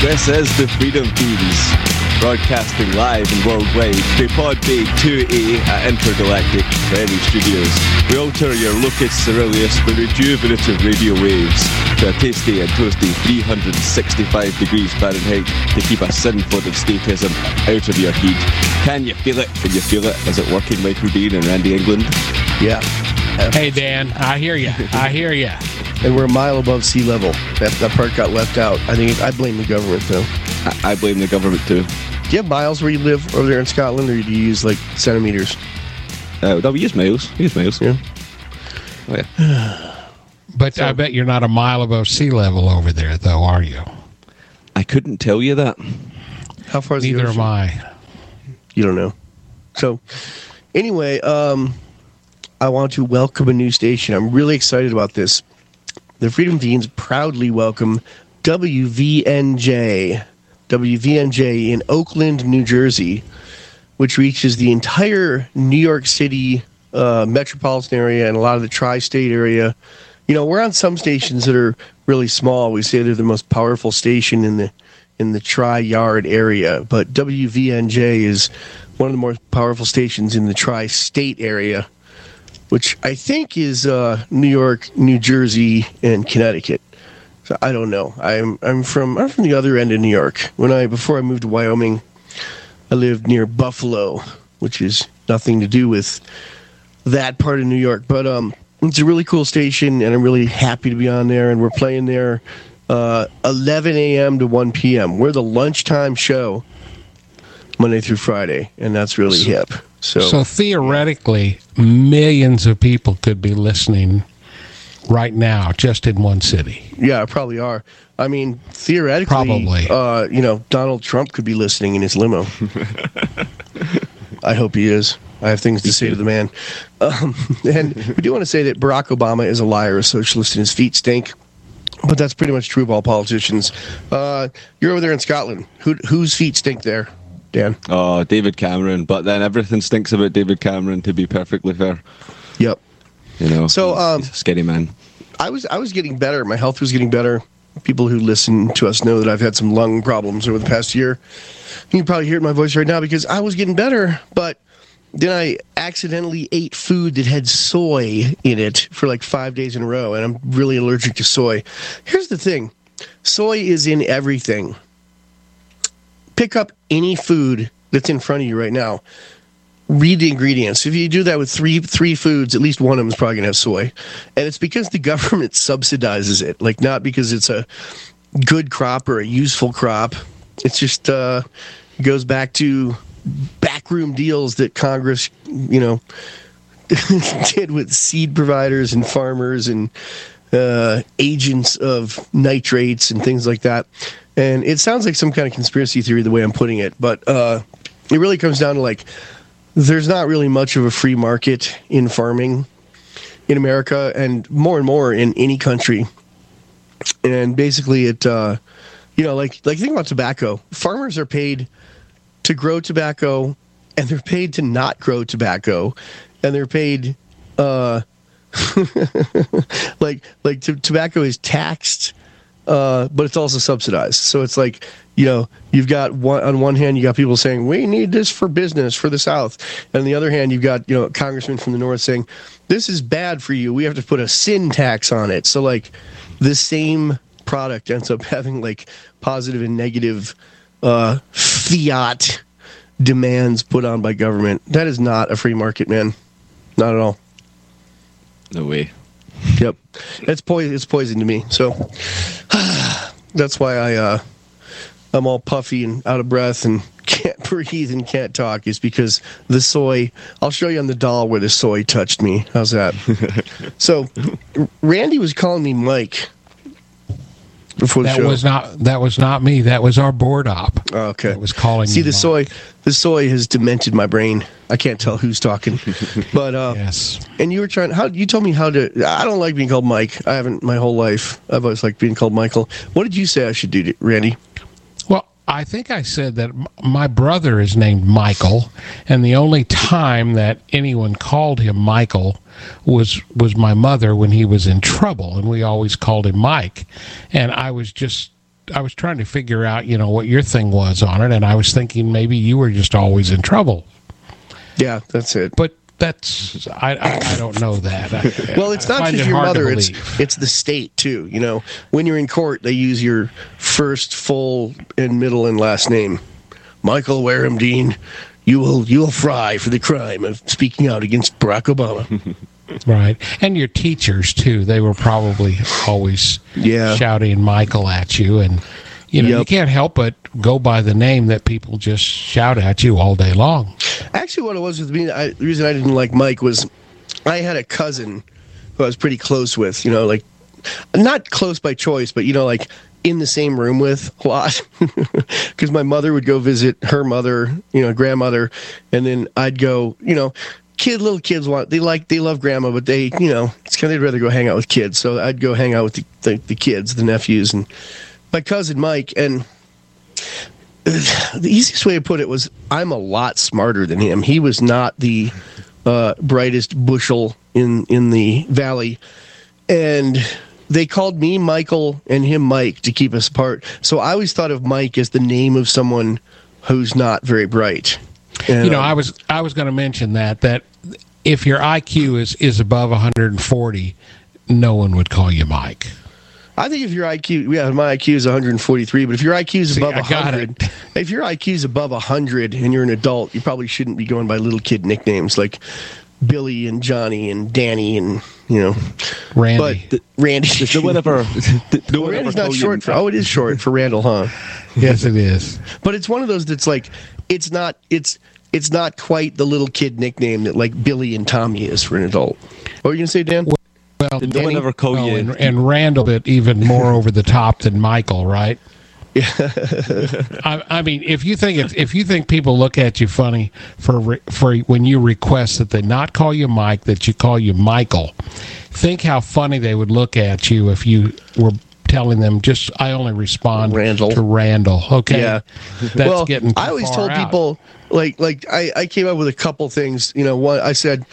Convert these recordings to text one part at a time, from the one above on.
This is the Freedom Fiends, broadcasting live and worldwide through Podbay 2A at Intergalactic Ferry Studios. We alter your Lucas Aurelius with rejuvenative radio waves to a tasty and toasty 365 degrees Fahrenheit to keep a sin-flooded statism out of your heat. Can you feel it? Can you feel it? Is it working, Michael Dean and Randy England? Yeah. Hey, Dan, I hear you. I hear you. And we're a mile above sea level. That part got left out. I blame the government, though. I blame the government, too. Do you have miles where you live over there in Scotland, or do you use, like, centimeters? No, we use miles. We use miles. Yeah. Oh, yeah. But I bet you're not a mile above sea level over there, though, are you? I couldn't tell you that. How far is the Neither ocean? am I. You don't know. So, anyway, I want to welcome a new station. I'm really excited about this. The Freedom Fiends proudly welcome WVNJ in Oakland, New Jersey, which reaches the entire New York City metropolitan area and a lot of the tri-state area. You know, we're on some stations that are really small. We say they're the most powerful station in the tri-yard area, but WVNJ is one of the more powerful stations in the tri-state area, which I think is New York, New Jersey, and Connecticut. So I don't know. I'm from the other end of New York. Before I moved to Wyoming, I lived near Buffalo, which is nothing to do with that part of New York. But it's a really cool station, and I'm really happy to be on there. And we're playing there 11 a.m. to 1 p.m. We're the lunchtime show Monday through Friday, and that's really hip. So theoretically, millions of people could be listening right now, just in one city. Yeah, probably are. I mean, theoretically, Probably. Donald Trump could be listening in his limo. I hope he is. I have things to say to the man. And we do want to say that Barack Obama is a liar, a socialist, and his feet stink. But that's pretty much true of all politicians. You're over there in Scotland. Whose feet stink there, Dan? Oh, David Cameron. But then everything stinks about David Cameron, to be perfectly fair. Yep. You know, so he's a scary man. I was getting better. My health was getting better. People who listen to us know that I've had some lung problems over the past year. You can probably hear it in my voice right now because I was getting better, but then I accidentally ate food that had soy in it for like 5 days in a row, and I'm really allergic to soy. Here's the thing. Soy is in everything. Pick up any food that's in front of you right now. Read the ingredients. If you do that with three foods, at least one of them is probably going to have soy. And it's because the government subsidizes it, like not because it's a good crop or a useful crop. It's just goes back to backroom deals that Congress, did with seed providers and farmers and agents of nitrates and things like that. And it sounds like some kind of conspiracy theory the way I'm putting it, but it really comes down to like there's not really much of a free market in farming in America and more in any country. And basically it, like think about tobacco. Farmers are paid to grow tobacco, and they're paid to not grow tobacco, and they're paid tobacco is taxed, but it's also subsidized. So it's like, you've got on one hand, you got people saying we need this for business for the South, and on the other hand, you've got congressmen from the North saying this is bad for you. We have to put a sin tax on it. So like the same product ends up having like positive and negative fiat demands put on by government. That is not a free market, man. Not at all. No way. Yep. It's poison to me. So that's why I'm all puffy and out of breath and can't breathe and can't talk, is because the soy. I'll show you on the doll where the soy touched me. How's that? So Randy was calling me Mike before the show. That was not me. That was our board op. Oh, okay. That was calling. See, me the Mike. soy has demented my brain. I can't tell who's talking. But yes. And you were you told me how to. I don't like being called Mike. I haven't my whole life. I've always liked being called Michael. What did you say I should do, Randy? Well, I think I said that my brother is named Michael, and the only time that anyone called him Michael was my mother when he was in trouble, and we always called him Mike. And I was just trying to figure out, what your thing was on it, and I was thinking maybe you were just always in trouble. Yeah, that's it. But that's I don't know that. Well, it's not just your mother; it's the state too. When you're in court, they use your first, full, and middle and last name. Michael Wareham Dean, you will fry for the crime of speaking out against Barack Obama. Right, and your teachers too. They were probably always shouting Michael at you, and you can't help but go by the name that people just shout at you all day long. Actually, what it was with me, the reason I didn't like Mike was I had a cousin who I was pretty close with. Not close by choice, but like in the same room with a lot, because my mother would go visit her mother, grandmother, and then I'd go, little kids they love grandma, but they, it's kind of, they'd rather go hang out with kids. So I'd go hang out with the kids, the nephews, and my cousin Mike. And the easiest way to put it was I'm a lot smarter than him. He was not the brightest bushel in the valley, and they called me Michael and him Mike to keep us apart. So I always thought of Mike as the name of someone who's not very bright. And, I was going to mention that if your IQ is above 140, no one would call you Mike. I think if your IQ, my IQ is 143, but if your IQ is above 100, if your IQ is above 100 and you're an adult, you probably shouldn't be going by little kid nicknames like Billy and Johnny and Danny and Randy. But Randy. Randy's not short for. Oh, it is short for Randall, huh? Yes, it is. But it's one of those that's like it's not quite the little kid nickname that like Billy and Tommy is for an adult. What were you gonna say, Dan? Well, no one ever call you. And Randall bit even more over the top than Michael, right? Yeah. I mean, if you think people look at you funny for when you request that they not call you Mike, that you call you Michael, think how funny they would look at you if you were telling them I only respond to Randall. Okay. Yeah. That's getting too I always far told out. people like I came up with a couple things. One I said,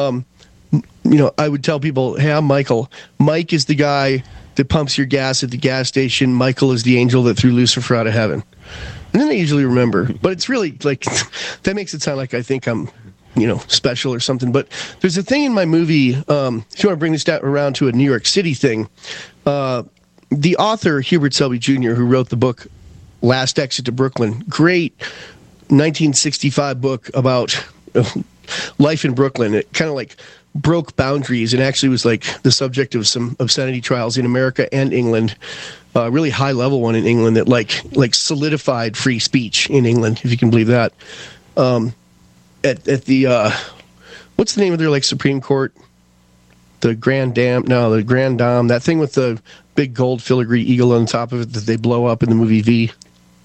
I would tell people, hey, I'm Michael. Mike is the guy that pumps your gas at the gas station. Michael is the angel that threw Lucifer out of heaven. And then they usually remember. But it's really like, that makes it sound like I think I'm, special or something. But there's a thing in my movie, if you want to bring this around to a New York City thing, the author, Hubert Selby Jr., who wrote the book Last Exit to Brooklyn, great 1965 book about life in Brooklyn. It kind of like broke boundaries and actually was like the subject of some obscenity trials in America and England. Really high level one in England that like solidified free speech in England, if you can believe that. At the what's the name of their like Supreme Court? The Grand Dam? No, the Grand Dame. That thing with the big gold filigree eagle on top of it that they blow up in the movie V.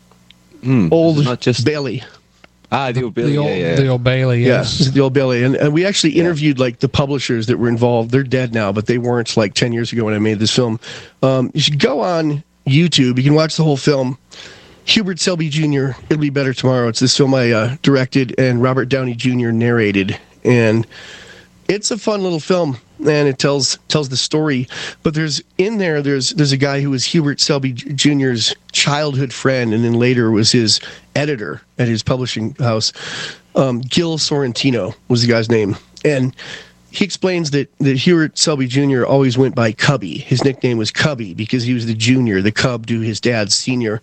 Old Bailey. The Old Bailey. The Old Bailey, yes. Yeah, the Old Bailey. And we actually interviewed like the publishers that were involved. They're dead now, but they weren't like 10 years ago when I made this film. You should go on YouTube. You can watch the whole film. Hubert Selby Jr., It'll Be Better Tomorrow. It's this film I directed and Robert Downey Jr. narrated. And it's a fun little film, and it tells the story. But there's a guy who was Hubert Selby Jr.'s childhood friend, and then later was his editor at his publishing house. Gil Sorrentino was the guy's name, and he explains that Hubert Selby Jr. always went by Cubby. His nickname was Cubby because he was the junior, the cub to his dad's senior.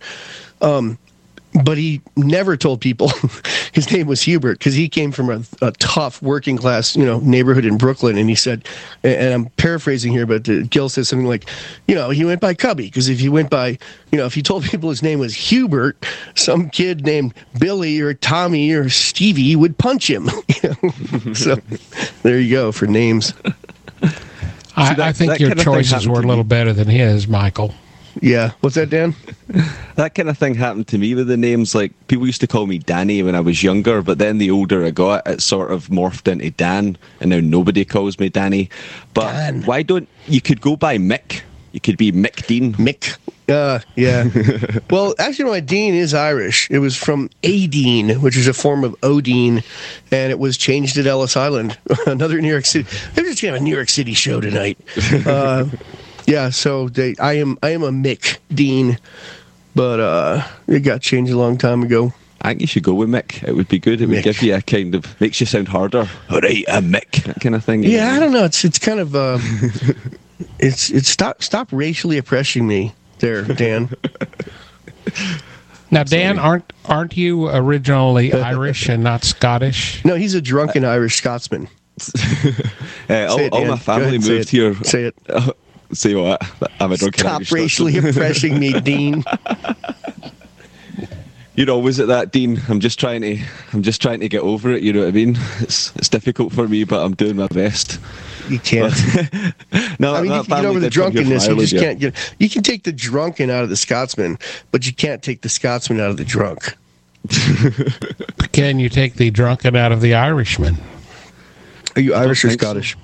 But he never told people his name was Hubert because he came from a tough working class, neighborhood in Brooklyn. And he said, and I'm paraphrasing here, but Gil says something like, he went by Cubby because if he went by, if he told people his name was Hubert, some kid named Billy or Tommy or Stevie would punch him. So there you go for names. I think your choices were a little better than his, Michael. Yeah. What's that, Dan? That kind of thing happened to me with the names. Like, people used to call me Danny when I was younger, but then the older I got, it sort of morphed into Dan, and now nobody calls me Danny. But Dan. Why don't you could go by Mick? You could be Mick Dean. Mick. Yeah. Well, actually, my Dean is Irish. It was from Adine, which is a form of Odine, and it was changed at Ellis Island, another New York City. They're just going to have a New York City show tonight. Yeah, so I am a Mick Dean. but it got changed a long time ago. I think you should go with Mick. It would be good. It would give you a kind of, makes you sound harder. All right, I'm Mick. That kind of thing. Yeah, I don't know. It's kind of it's stop racially oppressing me there, Dan. Now, Dan, aren't you originally Irish and not Scottish? No, he's a drunken Irish Scotsman. All my family moved here. Say it. Say what? I'm a drunken Stop Irish racially oppressing me, Dean. You're always at that, Dean. I'm just trying to get over it. You know what I mean? It's difficult for me, but I'm doing my best. You can't. No, I mean, you can get over the drunkenness. You just can't get. You can take the drunken out of the Scotsman, but you can't take the Scotsman out of the drunk. Can you take the drunken out of the Irishman? Are you Irish or Scottish?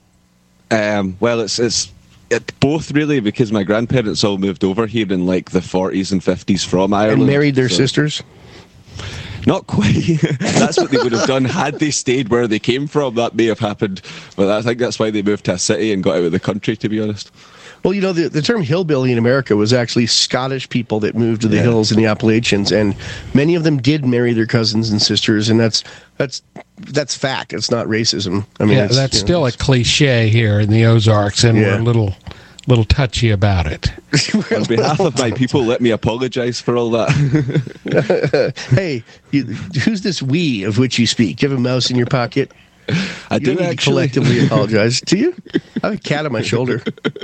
Well, it's both really, because my grandparents all moved over here in like the 40s and 50s from Ireland. And married their sisters? Not quite. That's what they would have done had they stayed where they came from. That may have happened, but I think that's why they moved to a city and got out of the country, to be honest. Well, you know, the term hillbilly in America was actually Scottish people that moved to the hills in the Appalachians, and many of them did marry their cousins and sisters, and that's fact. It's not racism. I mean, that's still a cliche here in the Ozarks, and we're a little touchy about it. On behalf of my people, let me apologize for all that. Hey, who's this we of which you speak? You have a mouse in your pocket? I do actually collectively apologize to you. I have a cat on my shoulder.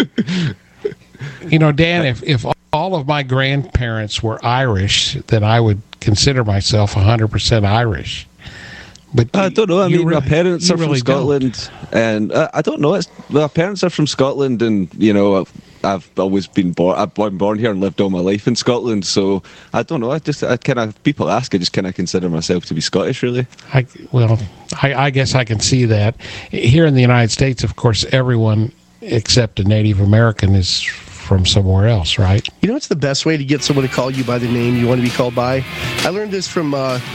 You know, Dan, if all of my grandparents were Irish, then I would consider myself 100% Irish. But I don't know. I mean, my parents are from really Scotland, and I don't know. My parents are from Scotland, and you know, I've always been born. I've been born here and lived all my life in Scotland. So I don't know. I kind of, people ask, I just kind of consider myself to be Scottish, really. I guess I can see that. Here in the United States, of course, everyone except a Native American is from somewhere else, right? You know, it's the best way to get someone to call you by the name you want to be called by. I learned this from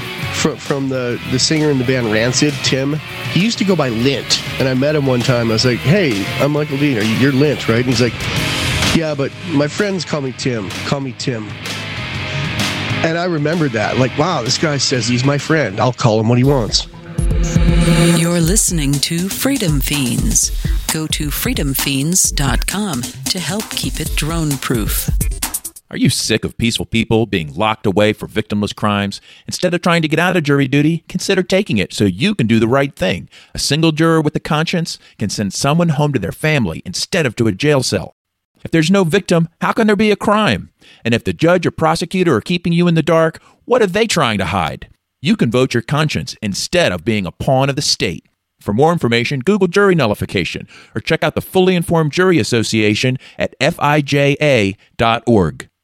the singer in the band Rancid, Tim. He used to go by Lint, and I met him one time. I was like, "Hey, I'm Michael Dean. You're Lint, right?" And he's like, "Yeah, but my friends call me Tim. Call me Tim." And I remembered that. Like, wow, this guy says he's my friend. I'll call him what he wants. You're listening to Freedom Fiends. Go to freedomfiends.com to help keep it drone-proof. Are you sick of peaceful people being locked away for victimless crimes? Instead of trying to get out of jury duty, consider taking it so you can do the right thing. A single juror with a conscience can send someone home to their family instead of to a jail cell. If there's no victim, how can there be a crime? And if the judge or prosecutor are keeping you in the dark, what are they trying to hide? You can vote your conscience instead of being a pawn of the state. For more information, Google jury nullification or check out the Fully Informed Jury Association at fija.org.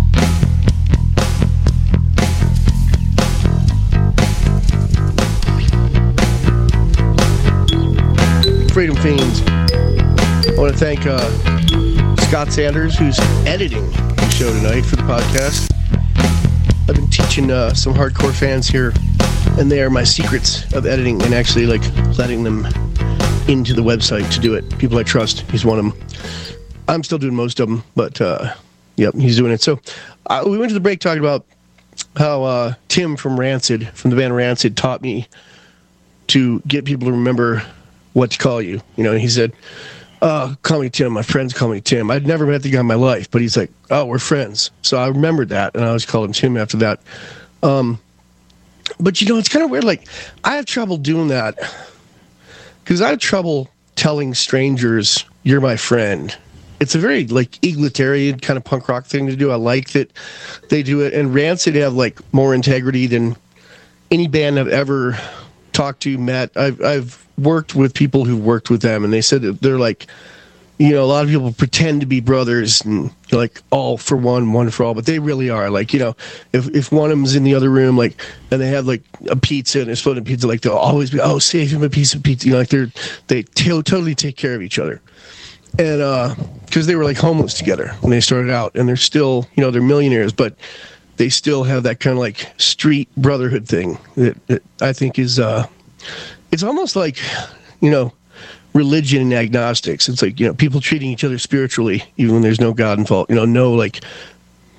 Freedom Fiends. I want to thank Scott Sanders, who's editing the show tonight for the podcast. I've been teaching some hardcore fans here and there my secrets of editing and actually like letting them into the website to do it. People I trust. He's one of them. I'm still doing most of them, but yep, he's doing it. So we went to the break talking about how Tim from the band Rancid, taught me to get people to remember what to call you. You know, he said, call me Tim. My friends call me Tim. I'd never met the guy in my life, but he's like, oh, we're friends. So I remembered that, and I always called him Tim after that. But, you know, it's kind of weird. Like, I have trouble doing that because I have trouble telling strangers, you're my friend. It's a very, like, egalitarian kind of punk rock thing to do. I like that they do it. And Rancid have, like, more integrity than any band I've ever talked to, met. I've worked with people who've worked with them, and they said that they're like, you know, a lot of people pretend to be brothers and like all for one for all, but they really are. Like, you know, if one of them's in the other room, like, and they have like a pizza and they're splitting pizza, like they'll always be, oh, save him a piece of pizza. You know, like they totally take care of each other. And because they were like homeless together when they started out, and they're still, you know, they're millionaires, but they still have that kind of like street brotherhood thing that I think is it's almost like, you know, religion and agnostics. It's like, you know, people treating each other spiritually even when there's no God involved. You know, no like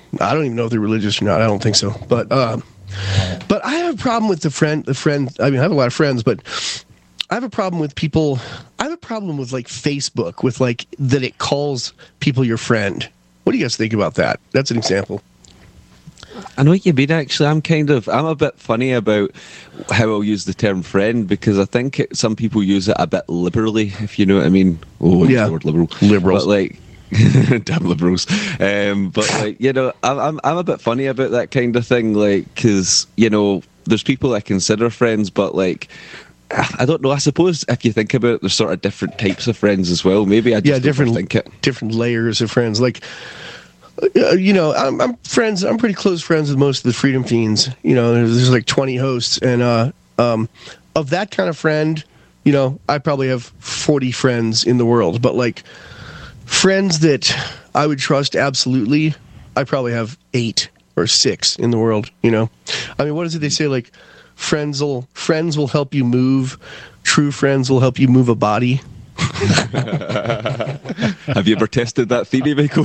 I don't even know if they're religious or not. I don't think so. But I have a problem with the friend. I mean, I have a lot of friends, but I have a problem with people. I have a problem with like Facebook, with like that it calls people your friend. What do you guys think about that? That's an example. I know what you mean, actually. I'm a bit funny about how I'll use the term friend, because I think some people use it a bit liberally, if you know what I mean. Oh, yeah. The word liberal. Liberals. But like, damn liberals. But like, you know, I'm a bit funny about that kind of thing, like, because, you know, there's people I consider friends, but like, I don't know. I suppose if you think about it, there's sort of different types of friends as well. Maybe I just different layers of friends. Like, you know, I'm friends. I'm pretty close friends with most of the Freedom Fiends. You know, there's like 20 hosts, and of that kind of friend, you know, I probably have 40 friends in the world. But like friends that I would trust absolutely, I probably have 8 or 6 in the world. You know, I mean, what is it they say? Like, friends will help you move. True friends will help you move a body. Have you ever tested that theory, Michael?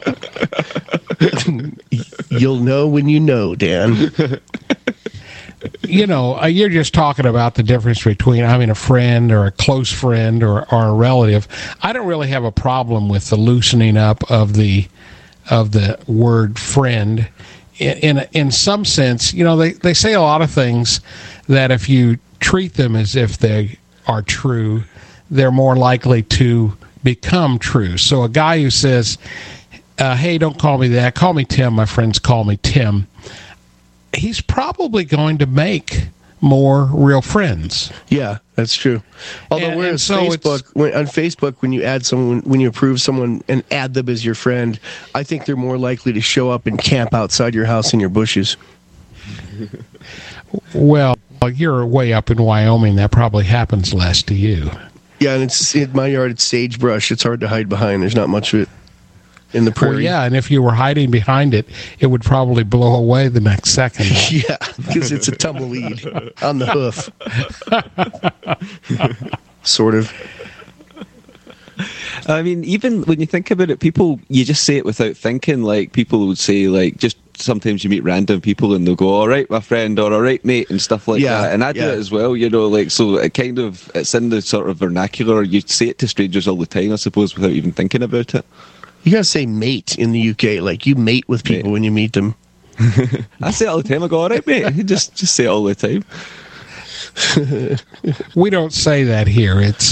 You'll know when you know, Dan. You know, you're just talking about the difference between having a friend or a close friend or a relative. I don't really have a problem with the loosening up of the word friend. In some sense, you know, they say a lot of things that if you treat them as if they are true, they're more likely to become true. So a guy who says, hey, don't call me that, call me Tim, my friends call me Tim, he's probably going to make more real friends. Yeah, that's true. Although whereas on Facebook, when you add someone, when you approve someone and add them as your friend, I think they're more likely to show up and camp outside your house in your bushes. Well, you're way up in Wyoming. That probably happens less to you. Yeah, and in my yard, it's sagebrush. It's hard to hide behind. There's not much of it in the prairie. Well, yeah, and if you were hiding behind it, it would probably blow away the next second. Yeah, because it's a tumbleweed on the hoof. Sort of. I mean, even when you think about it, you just say it without thinking. Like, people would say, like, just sometimes you meet random people and they'll go, all right, my friend, or all right, mate, and stuff like that. And I do it as well, you know, like, so it's in the sort of vernacular. You say it to strangers all the time, I suppose, without even thinking about it. You gotta say mate in the UK. Like, you mate with people when you meet them. I say it all the time. I go, all right, mate. Just say it all the time. We don't say that here. It's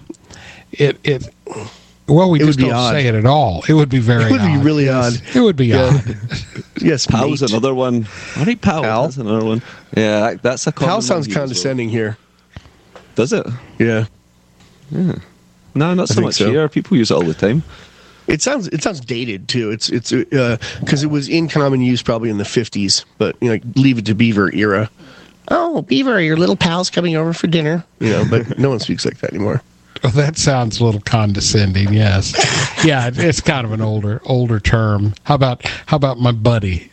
well, we just don't say it at all. It would be very odd. It would be really odd. It would be odd. Yes, pal's another one. All right, pal. That's another one. Yeah, that's a common pal sounds one condescending here. Does it? Yeah. No, not so much here. People use it all the time. It sounds dated too. It's because it was in common use probably in the 50s, but you know, like Leave It to Beaver era. Oh, Beaver, your little pal's coming over for dinner. You know, but no one speaks like that anymore. Well, that sounds a little condescending. Yes, yeah, it's kind of an older term. How about my buddy?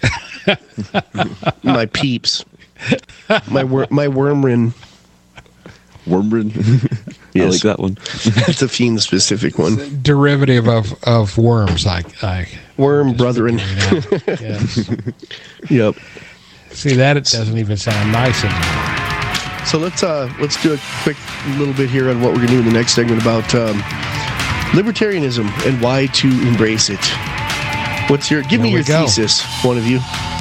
My peeps. My wormrin. Wormrin. Yes. I like that one. It's a fiend specific one. Derivative of worms. Worm brethren. Yes. Yep. See that, it doesn't even sound nice anymore. So let's do a quick little bit here on what we're going to do in the next segment about libertarianism and why to embrace it. Give me your thesis, one of you.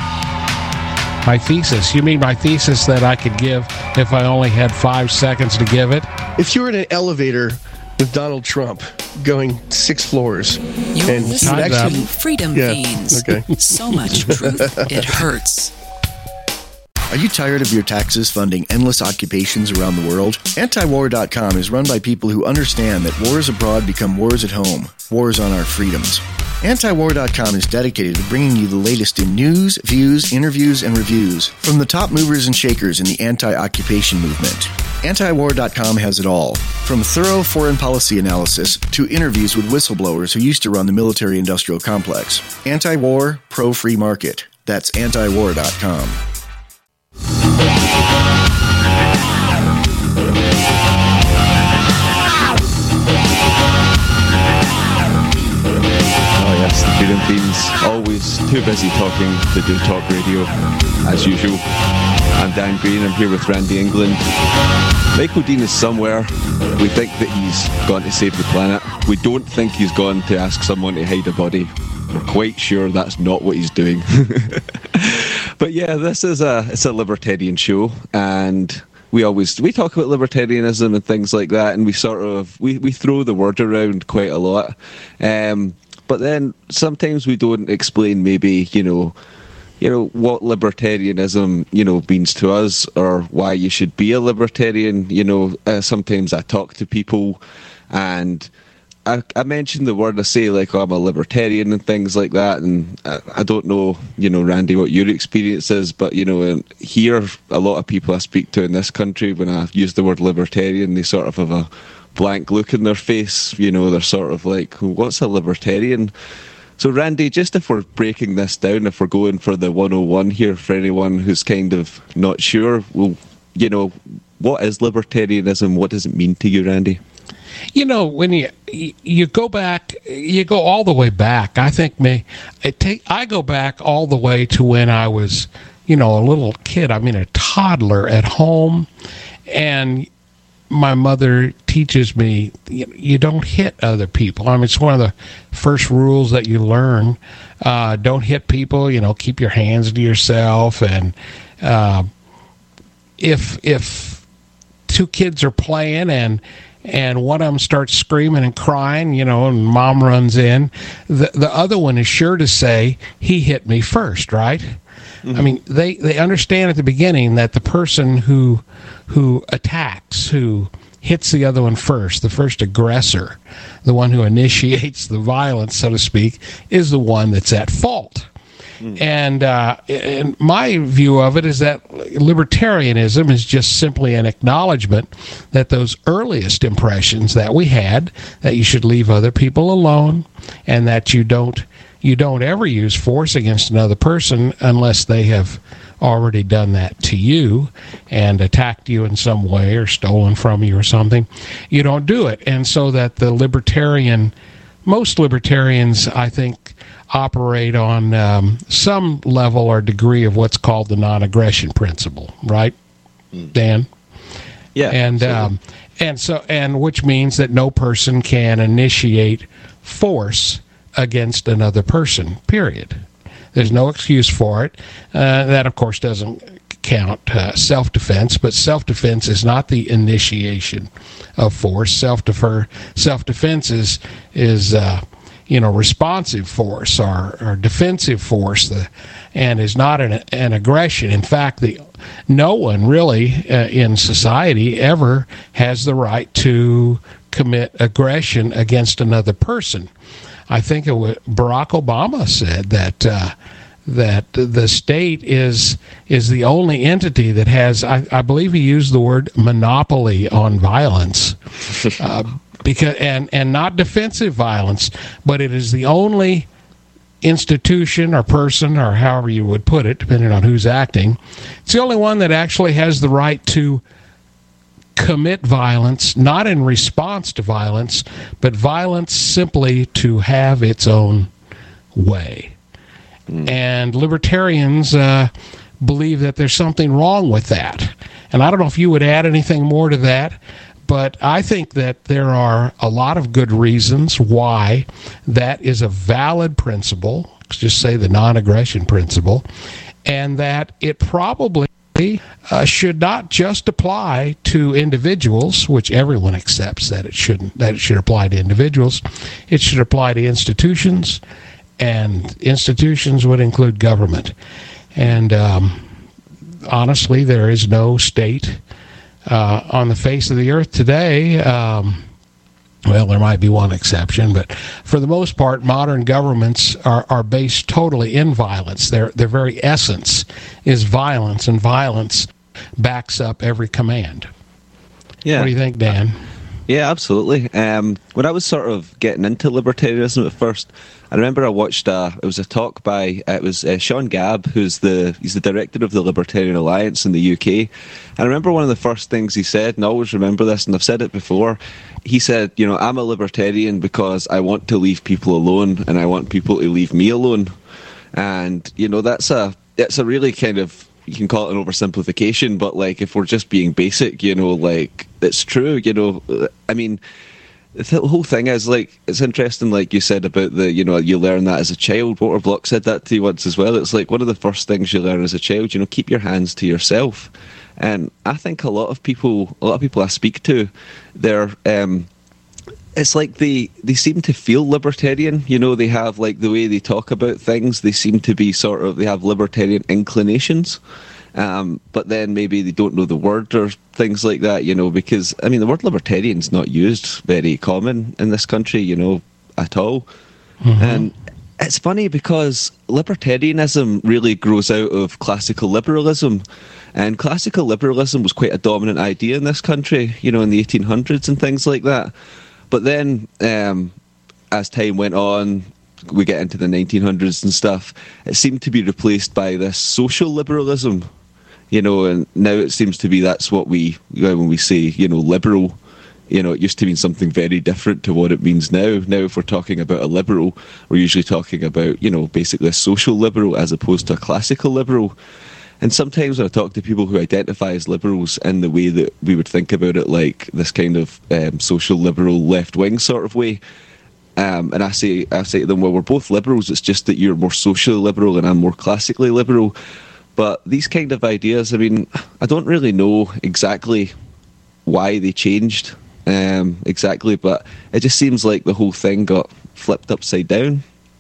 My thesis? You mean my thesis that I could give if I only had 5 seconds to give it? If you were in an elevator with Donald Trump going 6 floors, you're and listening to Freedom Fiends. Okay. So much truth, it hurts. Are you tired of your taxes funding endless occupations around the world? Antiwar.com is run by people who understand that wars abroad become wars at home, wars on our freedoms. Antiwar.com is dedicated to bringing you the latest in news, views, interviews, and reviews from the top movers and shakers in the anti-occupation movement. Antiwar.com has it all, from thorough foreign policy analysis to interviews with whistleblowers who used to run the military-industrial complex. Anti-war, pro-free market. That's antiwar.com. Freedom Fiends, always too busy talking to do talk radio, as usual. I'm Dan Green, I'm here with Randy England. Michael Dean is somewhere. We think that he's gone to save the planet. We don't think he's gone to ask someone to hide a body. We're quite sure that's not what he's doing. But yeah, this is it's a libertarian show, and we talk about libertarianism and things like that, and we throw the word around quite a lot. But then sometimes we don't explain maybe, what libertarianism, means to us, or why you should be a libertarian. Sometimes I talk to people and I mention the word, I say I'm a libertarian and things like that, and I don't know, Randy, what your experience is, but, here, a lot of people I speak to in this country, when I use the word libertarian, they sort of have a blank look in their face, they're sort of like, what's a libertarian? So Randy, just if we're breaking this down, if we're going for the 101 here, for anyone who's kind of not sure, well, what is libertarianism? What does it mean to you, Randy? When you go back, you go all the way back. I think I go back all the way to when I was, a little kid. A toddler at home, and my mother teaches me you don't hit other people. It's one of the first rules that you learn. Don't hit people. Keep your hands to yourself. And if two kids are playing and one of them starts screaming and crying, and mom runs in, the other one is sure to say, he hit me first, right? Mm-hmm. They understand at the beginning that the person who attacks, who hits the other one first, the first aggressor, the one who initiates the violence, so to speak, is the one that's at fault. And my view of it is that libertarianism is just simply an acknowledgement that those earliest impressions that we had, that you should leave other people alone, and that you don't ever use force against another person unless they have already done that to you and attacked you in some way or stolen from you or something. You don't do it. And so that most libertarians, I think, operate on some level or degree of what's called the non-aggression principle, right, Dan? Yeah. And which means that no person can initiate force against another person, period. There's no excuse for it. That, of course, doesn't count self-defense, but self-defense is not the initiation of force. Self-defense is responsive force or defensive force, and is not an aggression. In fact, no one really in society ever has the right to commit aggression against another person. I think Barack Obama said that the state is the only entity that has, I believe he used the word monopoly on violence, because and not defensive violence, but it is the only institution or person, or however you would put it, depending on who's acting. It's the only one that actually has the right to commit violence, not in response to violence, but violence simply to have its own way. And libertarians believe that there's something wrong with that. And I don't know if you would add anything more to that, but I think that there are a lot of good reasons why that is a valid principle, just say the non-aggression principle, and that it probably should not just apply to individuals, which everyone accepts that it should apply to individuals. It should apply to institutions, and institutions would include government. And honestly, there is no state on the face of the earth today. Well, there might be one exception, but for the most part, modern governments are based totally in violence. Their very essence is violence, and violence backs up every command. Yeah. What do you think, Dan? Yeah, absolutely. When I was sort of getting into libertarianism at first, I remember I watched it was a talk by Sean Gabb, he's the director of the Libertarian Alliance in the UK. And I remember one of the first things he said, and I always remember this, and I've said it before. He said, I'm a libertarian because I want to leave people alone, and I want people to leave me alone. And that's a really kind of, you can call it an oversimplification, but like if we're just being basic, like it's true. I mean, the whole thing is like, it's interesting, like you said about the, you learn that as a child. Walter Block said that to you once as well. It's like one of the first things you learn as a child, keep your hands to yourself. And I think a lot of people I speak to, they're it's like they seem to feel libertarian. They have like the way they talk about things. They seem to be they have libertarian inclinations. But then maybe they don't know the word or things like that, because, I mean, the word libertarian is not used very common in this country, at all. Mm-hmm. And it's funny because libertarianism really grows out of classical liberalism. And classical liberalism was quite a dominant idea in this country, in the 1800s and things like that. But then, as time went on, we get into the 1900s and stuff, it seemed to be replaced by this social liberalism, and now it seems to be that's what when we say, liberal, it used to mean something very different to what it means now. Now, if we're talking about a liberal, we're usually talking about, basically a social liberal as opposed to a classical liberal. And sometimes when I talk to people who identify as liberals in the way that we would think about it, like this kind of social liberal left-wing sort of way, and I say to them, well, we're both liberals, it's just that you're more socially liberal and I'm more classically liberal. But these kind of ideas, I mean, I don't really know exactly why they changed exactly, but it just seems like the whole thing got flipped upside down,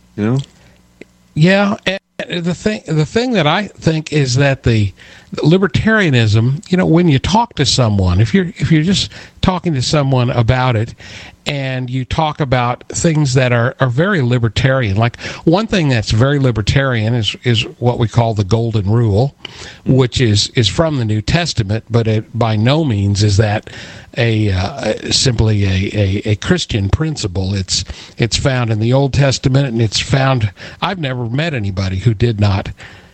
Yeah, and the thing that I think is that the libertarianism, when you talk to someone, if you're just talking to someone about it, and you talk about things that are very libertarian, like one thing that's very libertarian is what we call the Golden Rule, which is from the New Testament, but it by no means is that simply a Christian principle. It's found in the Old Testament, and it's found. I've never met anybody who did not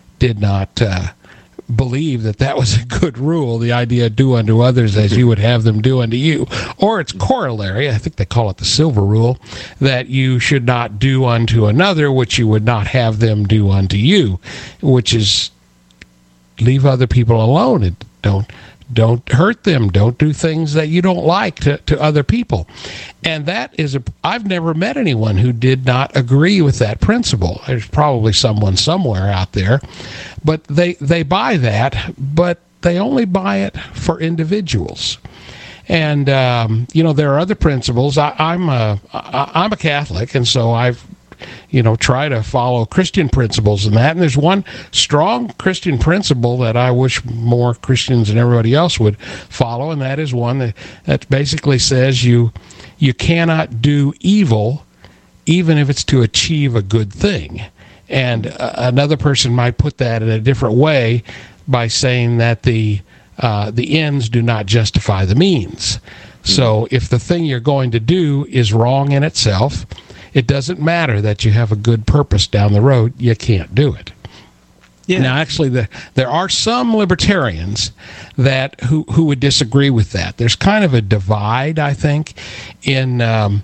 believe that was a good rule, the idea of do unto others as you would have them do unto you. Or its corollary, I think they call it the Silver Rule, that you should not do unto another which you would not have them do unto you, which is leave other people alone and don't hurt them. Don't do things that you don't like to other people. And that is I've never met anyone who did not agree with that principle. There's probably someone somewhere out there, but they buy that, but they only buy it for individuals. And there are other principles. I'm a Catholic, and so I've try to follow Christian principles in that. And there's one strong Christian principle that I wish more Christians and everybody else would follow, and that is one that basically says you cannot do evil even if it's to achieve a good thing. And another person might put that in a different way by saying that the ends do not justify the means. So if the thing you're going to do is wrong in itself, it doesn't matter that you have a good purpose down the road. You can't do it. Yeah. Now, actually, there are some libertarians who would disagree with that. There's kind of a divide, I think, in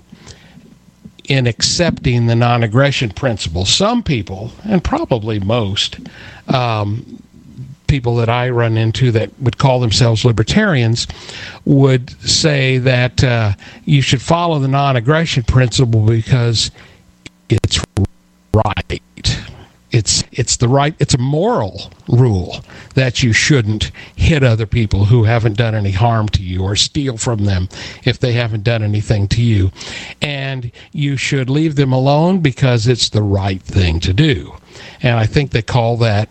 accepting the non-aggression principle. Some people, and probably most people that I run into that would call themselves libertarians, would say that you should follow the non-aggression principle because it's right. It's the right. It's a moral rule that you shouldn't hit other people who haven't done any harm to you, or steal from them if they haven't done anything to you, and you should leave them alone because it's the right thing to do. And I think they call that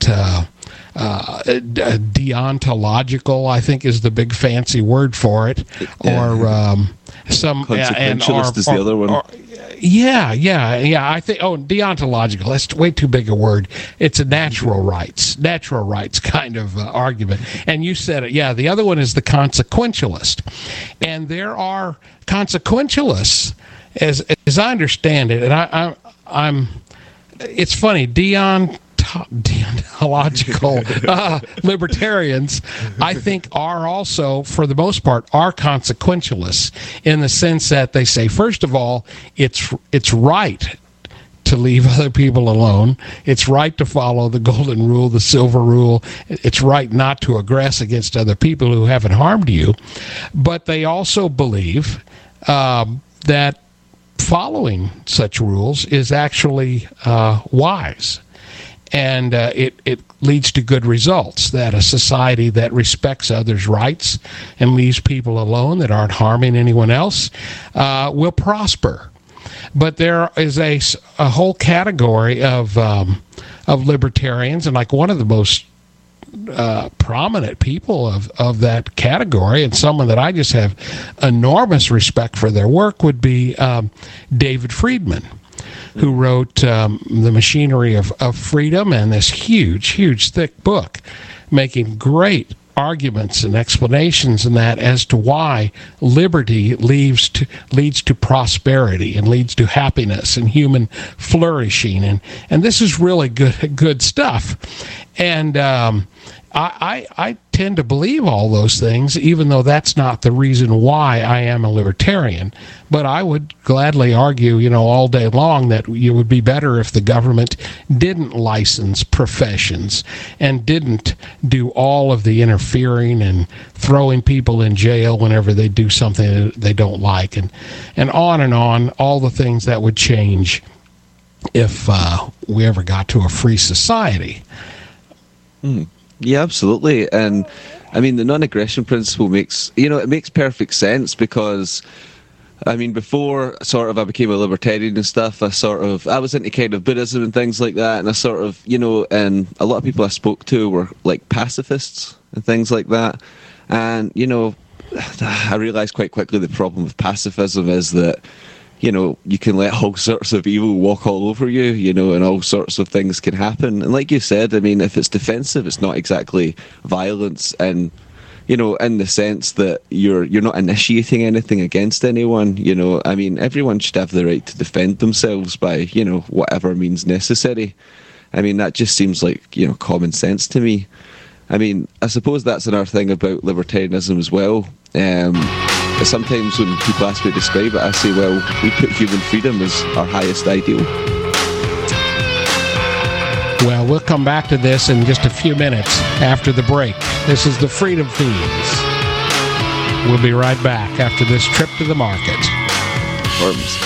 deontological, I think, is the big fancy word for it, or some consequentialist is the other one. Yeah. I think deontological. That's way too big a word. It's a natural rights kind of argument. And you said it. Yeah, the other one is the consequentialist, and there are consequentialists, as I understand it, and I'm. It's funny, deontological libertarians, I think, are also, for the most part, are consequentialists in the sense that they say, first of all, it's right to leave other people alone. It's right to follow the golden rule, the silver rule. It's right not to aggress against other people who haven't harmed you. But they also believe that following such rules is actually wise. And it leads to good results, that a society that respects others' rights and leaves people alone that aren't harming anyone else will prosper. But there is a whole category of libertarians, and like one of the most prominent people of that category, and someone that I just have enormous respect for their work, would be David Friedman, who wrote The Machinery of Freedom, and this huge, thick book, making great arguments and explanations in that as to why liberty leads to prosperity and leads to happiness and human flourishing. And this is really good stuff. And I tend to believe all those things, even though that's not the reason why I am a libertarian. But I would gladly argue, all day long that it would be better if the government didn't license professions and didn't do all of the interfering and throwing people in jail whenever they do something that they don't like, and on, all the things that would change if we ever got to a free society. Yeah, absolutely. And I mean, the non-aggression principle makes perfect sense, because I mean, before sort of I became a libertarian and stuff, I was into kind of Buddhism and things like that, and I sort of, and a lot of people I spoke to were like pacifists and things like that. And, I realized quite quickly the problem with pacifism is that, you can let all sorts of evil walk all over you, and all sorts of things can happen. And like you said, I mean, if it's defensive, it's not exactly violence, and, in the sense that you're not initiating anything against anyone. I mean, everyone should have the right to defend themselves by, whatever means necessary. I mean, that just seems like, common sense to me. I mean, I suppose that's another thing about libertarianism as well. Sometimes when people ask me to describe it, I say, well, we put human freedom as our highest ideal. Well, we'll come back to this in just a few minutes after the break. This is the Freedom Fiends. We'll be right back after this trip to the market. Worms.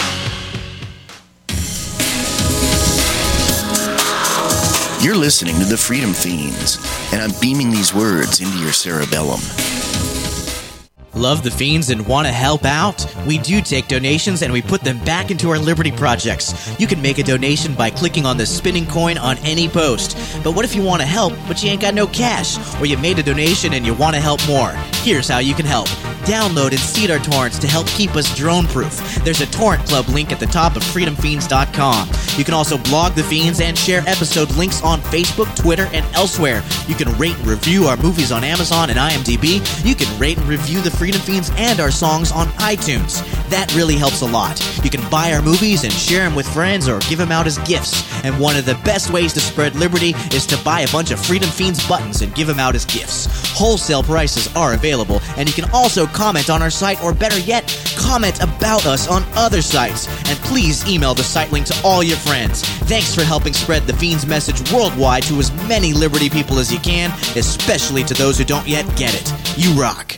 You're listening to the Freedom Fiends, and I'm beaming these words into your cerebellum. Love the Fiends and want to help out? We do take donations and we put them back into our Liberty projects. You can make a donation by clicking on the spinning coin on any post. But what if you want to help, but you ain't got no cash? Or you made a donation and you want to help more? Here's how you can help. Download and seed our torrents to help keep us drone-proof. There's a torrent club link at the top of freedomfiends.com. You can also blog The Fiends and share episode links on Facebook, Twitter, and elsewhere. You can rate and review our movies on Amazon and IMDb. You can rate and review the Freedom Fiends and our songs on iTunes. That really helps a lot. You can buy our movies and share them with friends or give them out as gifts. And one of the best ways to spread liberty is to buy a bunch of Freedom Fiends buttons and give them out as gifts. Wholesale prices are available, and you can also comment on our site, or better yet, comment about us on other sites. And please email the site link to all your friends. Thanks for helping spread the Fiends message worldwide to as many liberty people as you can, especially to those who don't yet get it. You rock.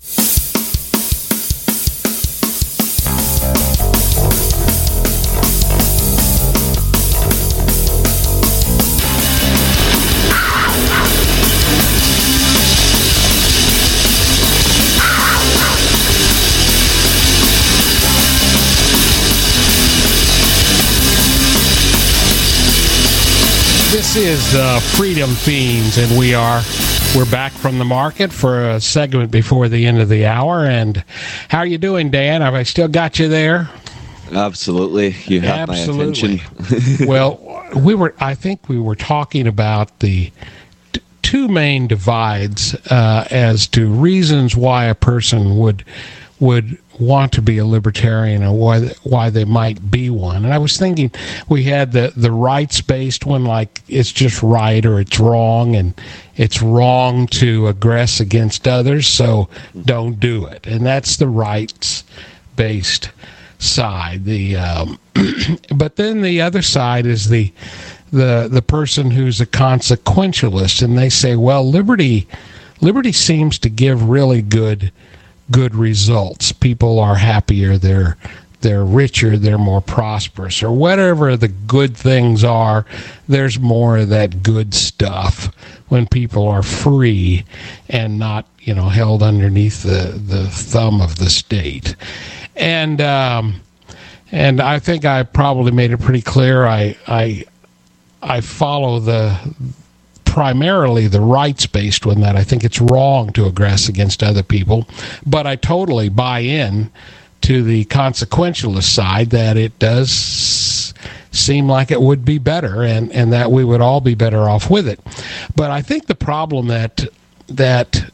This is Freedom Fiends, and we're back from the market for a segment before the end of the hour. And how are you doing, Dan? Have I still got you there? Absolutely, you have my attention. Well, I think we were talking about the two main divides as to reasons why a person would want to be a libertarian, or why they might be one. And I was thinking we had the rights-based one, like it's just right or it's wrong, and it's wrong to aggress against others, so don't do it. And that's the rights-based side. The But then the other side is the person who's a consequentialist, and they say, well, liberty seems to give really good results. People are happier, they're richer, they're more prosperous, or whatever the good things are. There's more of that good stuff when people are free and not, held underneath the thumb of the state. And I think I probably made it pretty clear. I follow primarily the rights-based one, that I think it's wrong to aggress against other people, but I totally buy in to the consequentialist side that it does seem like it would be better, and that we would all be better off with it. But I think the problem that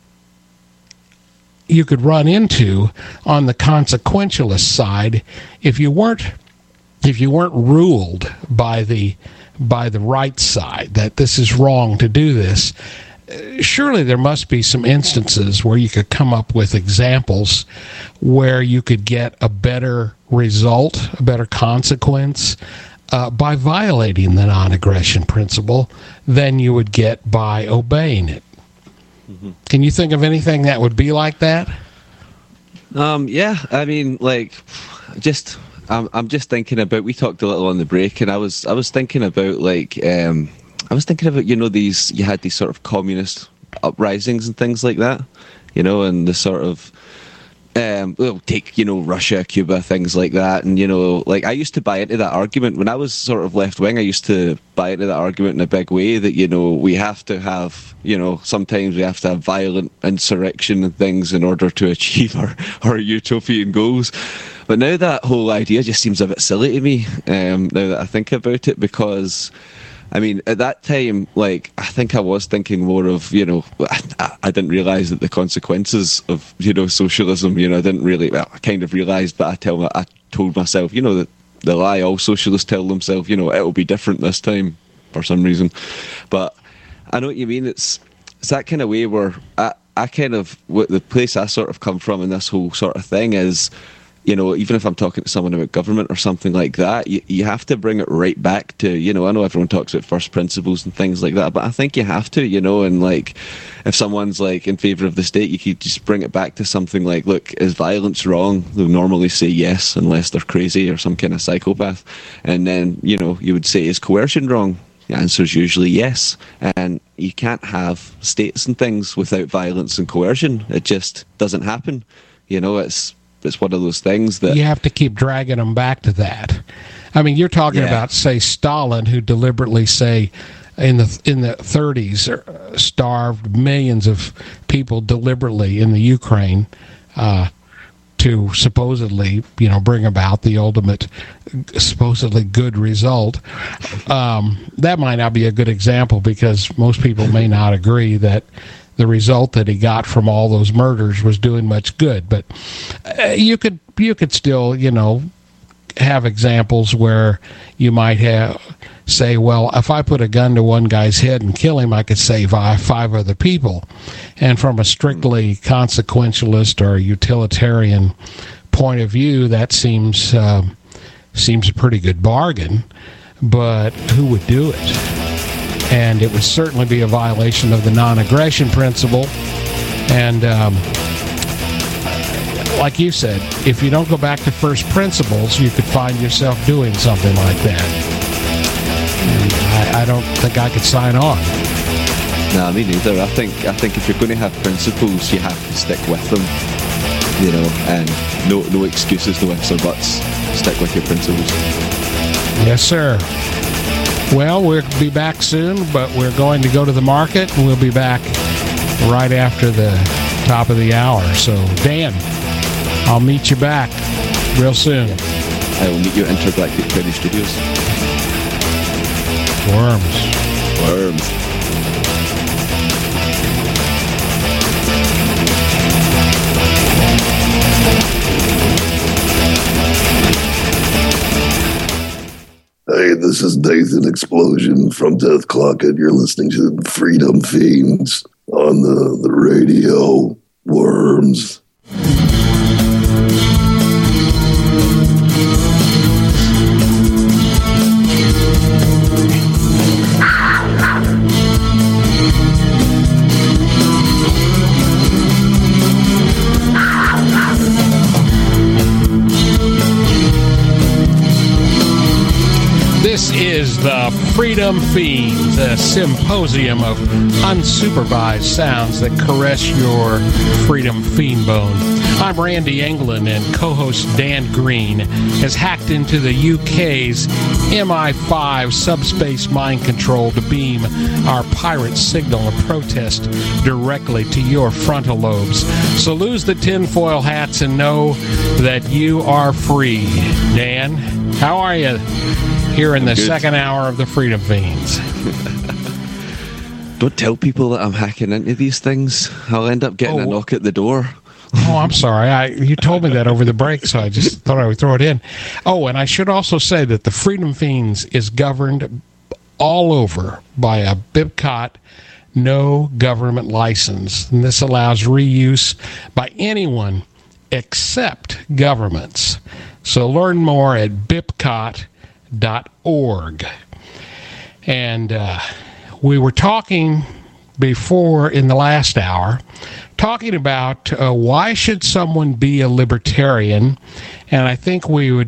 you could run into on the consequentialist side, if you weren't ruled by the right side that this is wrong to do this, surely there must be some instances where you could come up with examples where you could get a better result, a better consequence by violating the non-aggression principle than you would get by obeying it. Mm-hmm. Can you think of anything that would be like that? Yeah, I mean, I'm just thinking about, we talked a little on the break, and I was thinking about these, you had these sort of communist uprisings and things like that, and the sort of take Russia, Cuba, things like that, and I used to buy into that argument when I was sort of left wing. I used to buy into that argument in a big way that we have to have sometimes we have to have violent insurrection and things in order to achieve our utopian goals. But now that whole idea just seems a bit silly to me, now that I think about it, because I mean, at that time, I think I was thinking more of, I didn't realise that the consequences of, socialism, I didn't really, I kind of realised, but I told myself, that the lie all socialists tell themselves, it'll be different this time for some reason. But I know what you mean. It's that kind of way where I kind of, the place I sort of come from in this whole sort of thing is, even if I'm talking to someone about government or something like that, you have to bring it right back to, I know everyone talks about first principles and things like that, but I think you have to, and if someone's in favour of the state, you could just bring it back to something like, look, is violence wrong? They'll normally say yes, unless they're crazy or some kind of psychopath. And then, you would say, is coercion wrong? The answer is usually yes. And you can't have states and things without violence and coercion. It just doesn't happen. It's one of those things that you have to keep dragging them back to that. I mean, you're talking about, say, Stalin, who deliberately, say, in the 30s, starved millions of people deliberately in the Ukraine to supposedly, bring about the ultimate supposedly good result. That might not be a good example because most people may not agree that the result that he got from all those murders was doing much good. But you could still, have examples where you might say, well, if I put a gun to one guy's head and kill him, I could save 5 other people. And from a strictly consequentialist or utilitarian point of view, that seems a pretty good bargain. But who would do it? And it would certainly be a violation of the non-aggression principle. And like you said, if you don't go back to first principles, you could find yourself doing something like that. And I don't think I could sign on. No, me neither. I think if you're going to have principles, you have to stick with them. And no excuses, no ifs or buts. Stick with your principles. Yes, sir. Well, we'll be back soon, but we're going to go to the market, and we'll be back right after the top of the hour. So, Dan, I'll meet you back real soon. I will meet you at Intergalactic Trading Studios. Worms. Hey, this is Nathan Explosion from Death Clock, and you're listening to Freedom Fiends on the radio. Worms. is the Freedom Fiends, a symposium of unsupervised sounds that caress your freedom fiend bone. I'm Randy England, and co-host Dan Green has hacked into the UK's MI5 subspace mind control to beam our pirate signal of protest directly to your frontal lobes. So lose the tinfoil hats and know that you are free. Dan, how are you here in the second hour of the Freedom Fiends? Don't tell people that I'm hacking into these things. I'll end up getting a knock at the door. Oh, I'm sorry. You told me that over the break, so I just thought I would throw it in. Oh, and I should also say that the Freedom Fiends is governed all over by a BIPCOT no government license. And this allows reuse by anyone except governments. So learn more at bipcot.org. And we were talking before in the last hour, talking about why should someone be a libertarian, and I think we would,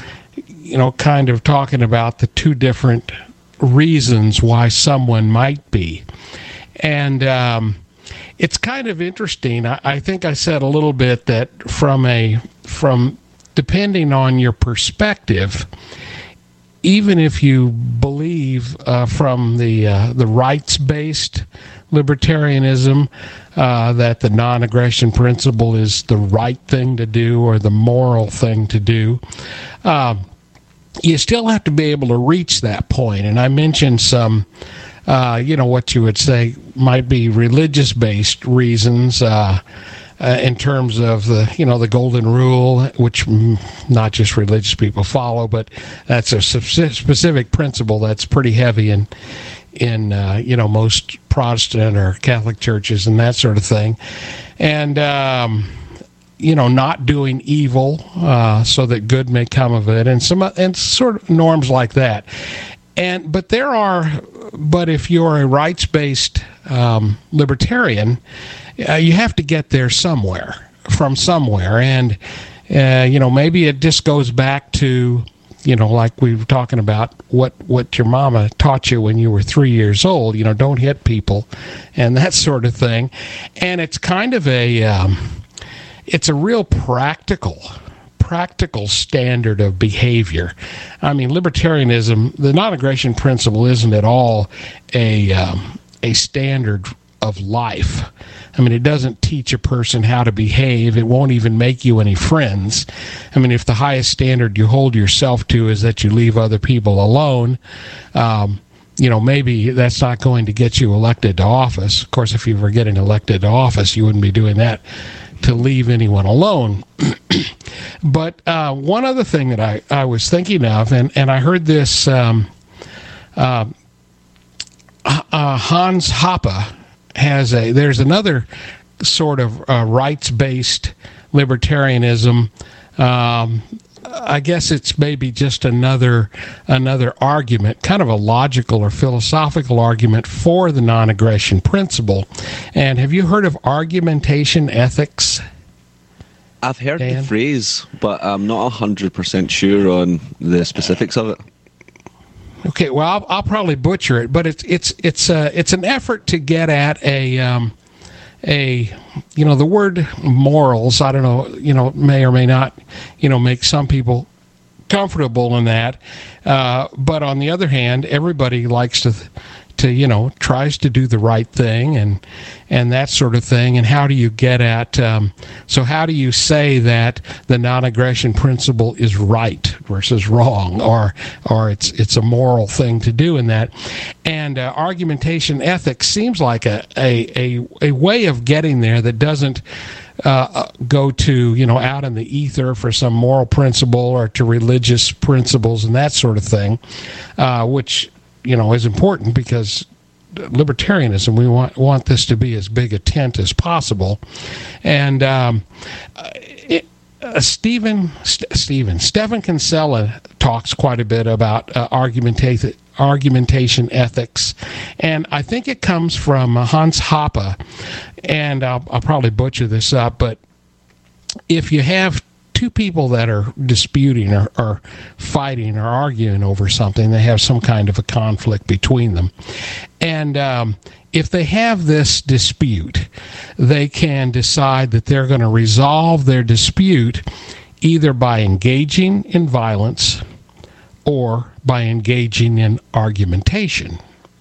kind of talking about the two different reasons why someone might be. And it's kind of interesting. I think I said a little bit that from depending on your perspective, even if you believe from the rights-based libertarianism that the non-aggression principle is the right thing to do or the moral thing to do, you still have to be able to reach that point. And I mentioned some, what you would say might be religious-based reasons in terms of the golden rule, which not just religious people follow, but that's a specific principle that's pretty heavy in most Protestant or Catholic churches and that sort of thing. And, not doing evil so that good may come of it, and sort of norms like that. But if you're a rights-based libertarian, you have to get there from somewhere. And, maybe it just goes back to, like we were talking about, what your mama taught you when you were 3 years old, don't hit people and that sort of thing. And it's kind of it's a real practical standard of behavior. I mean, libertarianism, the non-aggression principle isn't at all a standard of life. I mean, it doesn't teach a person how to behave. It won't even make you any friends. I mean, if the highest standard you hold yourself to is that you leave other people alone, maybe that's not going to get you elected to office. Of course, if you were getting elected to office, you wouldn't be doing that to leave anyone alone. But one other thing that I was thinking of, and I heard this, Hans Hoppe there's another sort of rights-based libertarianism. I guess it's maybe just another argument, kind of a logical or philosophical argument for the non-aggression principle. And have you heard of argumentation ethics? I've heard the phrase, but I'm not 100% sure on the specifics of it. Okay, well, I'll probably butcher it, but it's an effort to get at the word morals. I don't know, may or may not, make some people comfortable in that. But on the other hand, everybody likes to tries to do the right thing and that sort of thing. And how do you get at, so how do you say that the non-aggression principle is right versus wrong, or it's a moral thing to do in that? And argumentation ethics seems like a way of getting there that doesn't go to, out in the ether for some moral principle or to religious principles and that sort of thing, which, is important because libertarianism, we want this to be as big a tent as possible. And Stephen Kinsella talks quite a bit about argumentation ethics, and I think it comes from Hans Hoppe, and I'll probably butcher this up, but if you have two people that are disputing or fighting or arguing over something. They have some kind of a conflict between them. And if they have this dispute, they can decide that they're going to resolve their dispute either by engaging in violence or by engaging in argumentation.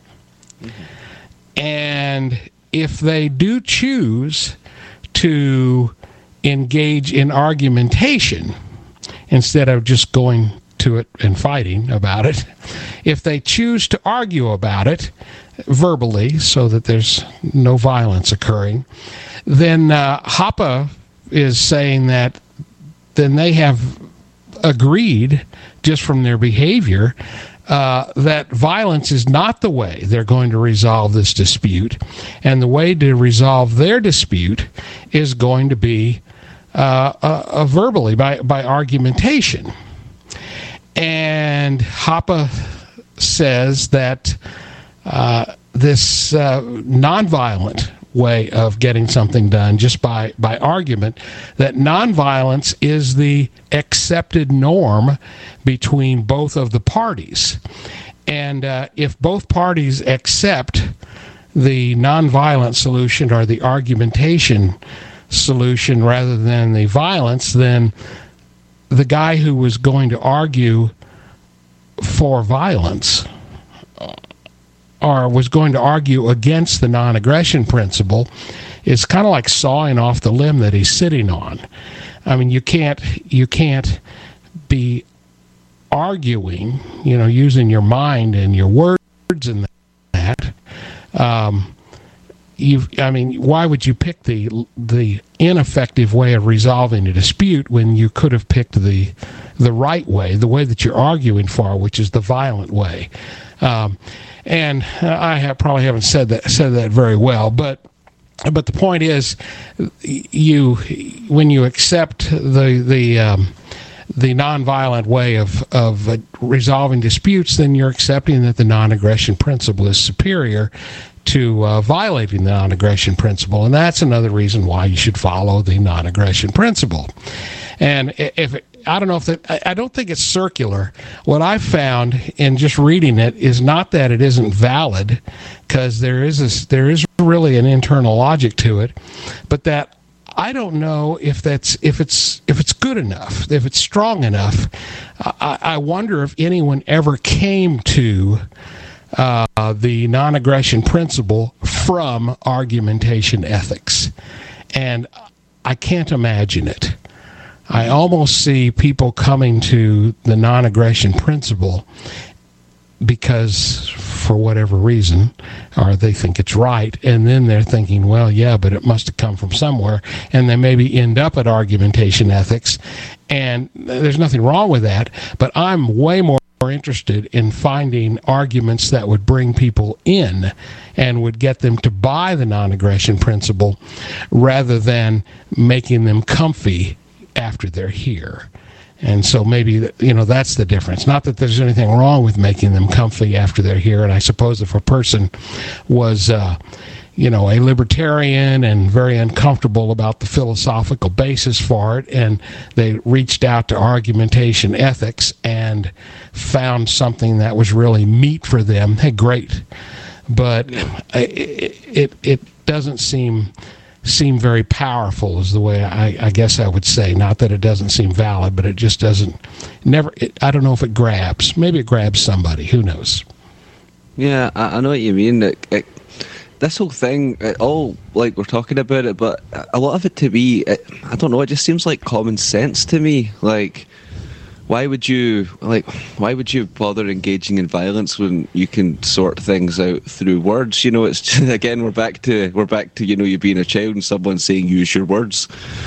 And if they do choose to engage in argumentation instead of just going to it and fighting about it, if they choose to argue about it verbally so that there's no violence occurring, then Hoppe is saying that then they have agreed, just from their behavior, that violence is not the way they're going to resolve this dispute, and the way to resolve their dispute is going to be verbally, by argumentation. And Hoppe says that this nonviolent way of getting something done, just by argument, that nonviolence is the accepted norm between both of the parties. And if both parties accept the nonviolent solution or the argumentation solution rather than the violence, then the guy who was going to argue for violence or was going to argue against the non-aggression principle is kind of like sawing off the limb that he's sitting on. I mean, you can't be arguing, using your mind and your words and that. Why would you pick the ineffective way of resolving a dispute when you could have picked the right way, the way that you're arguing for, which is the violent way? And I probably haven't said that very well, but the point is, when you accept the nonviolent way of resolving disputes, then you're accepting that the non-aggression principle is superior to violating the non-aggression principle, and that's another reason why you should follow the non-aggression principle. And I don't think it's circular. What I've found in just reading it is not that it isn't valid, because there is really an internal logic to it, but that I don't know if it's good enough, if it's strong enough. I wonder if anyone ever came to the non-aggression principle from argumentation ethics, and I can't imagine it. I almost see people coming to the non-aggression principle because, for whatever reason, or they think it's right, and then they're thinking, well, yeah, but it must have come from somewhere, and they maybe end up at argumentation ethics, and there's nothing wrong with that, but I'm way more interested in finding arguments that would bring people in and would get them to buy the non-aggression principle rather than making them comfy after they're here. And so maybe, that's the difference. Not that there's anything wrong with making them comfy after they're here. And I suppose if a person was, a libertarian and very uncomfortable about the philosophical basis for it, and they reached out to argumentation ethics and found something that was really meat for them, hey, great. But it doesn't seem very powerful, is the way I guess I would say. Not that it doesn't seem valid, but it just doesn't. I don't know if it grabs. Maybe it grabs somebody. Who knows? Yeah, I know what you mean. This whole thing, all like we're talking about it, but a lot of it to me, I don't know. It just seems like common sense to me. Like, why would you bother engaging in violence when you can sort things out through words? It's just, again, we're back to you being a child and someone saying use your words,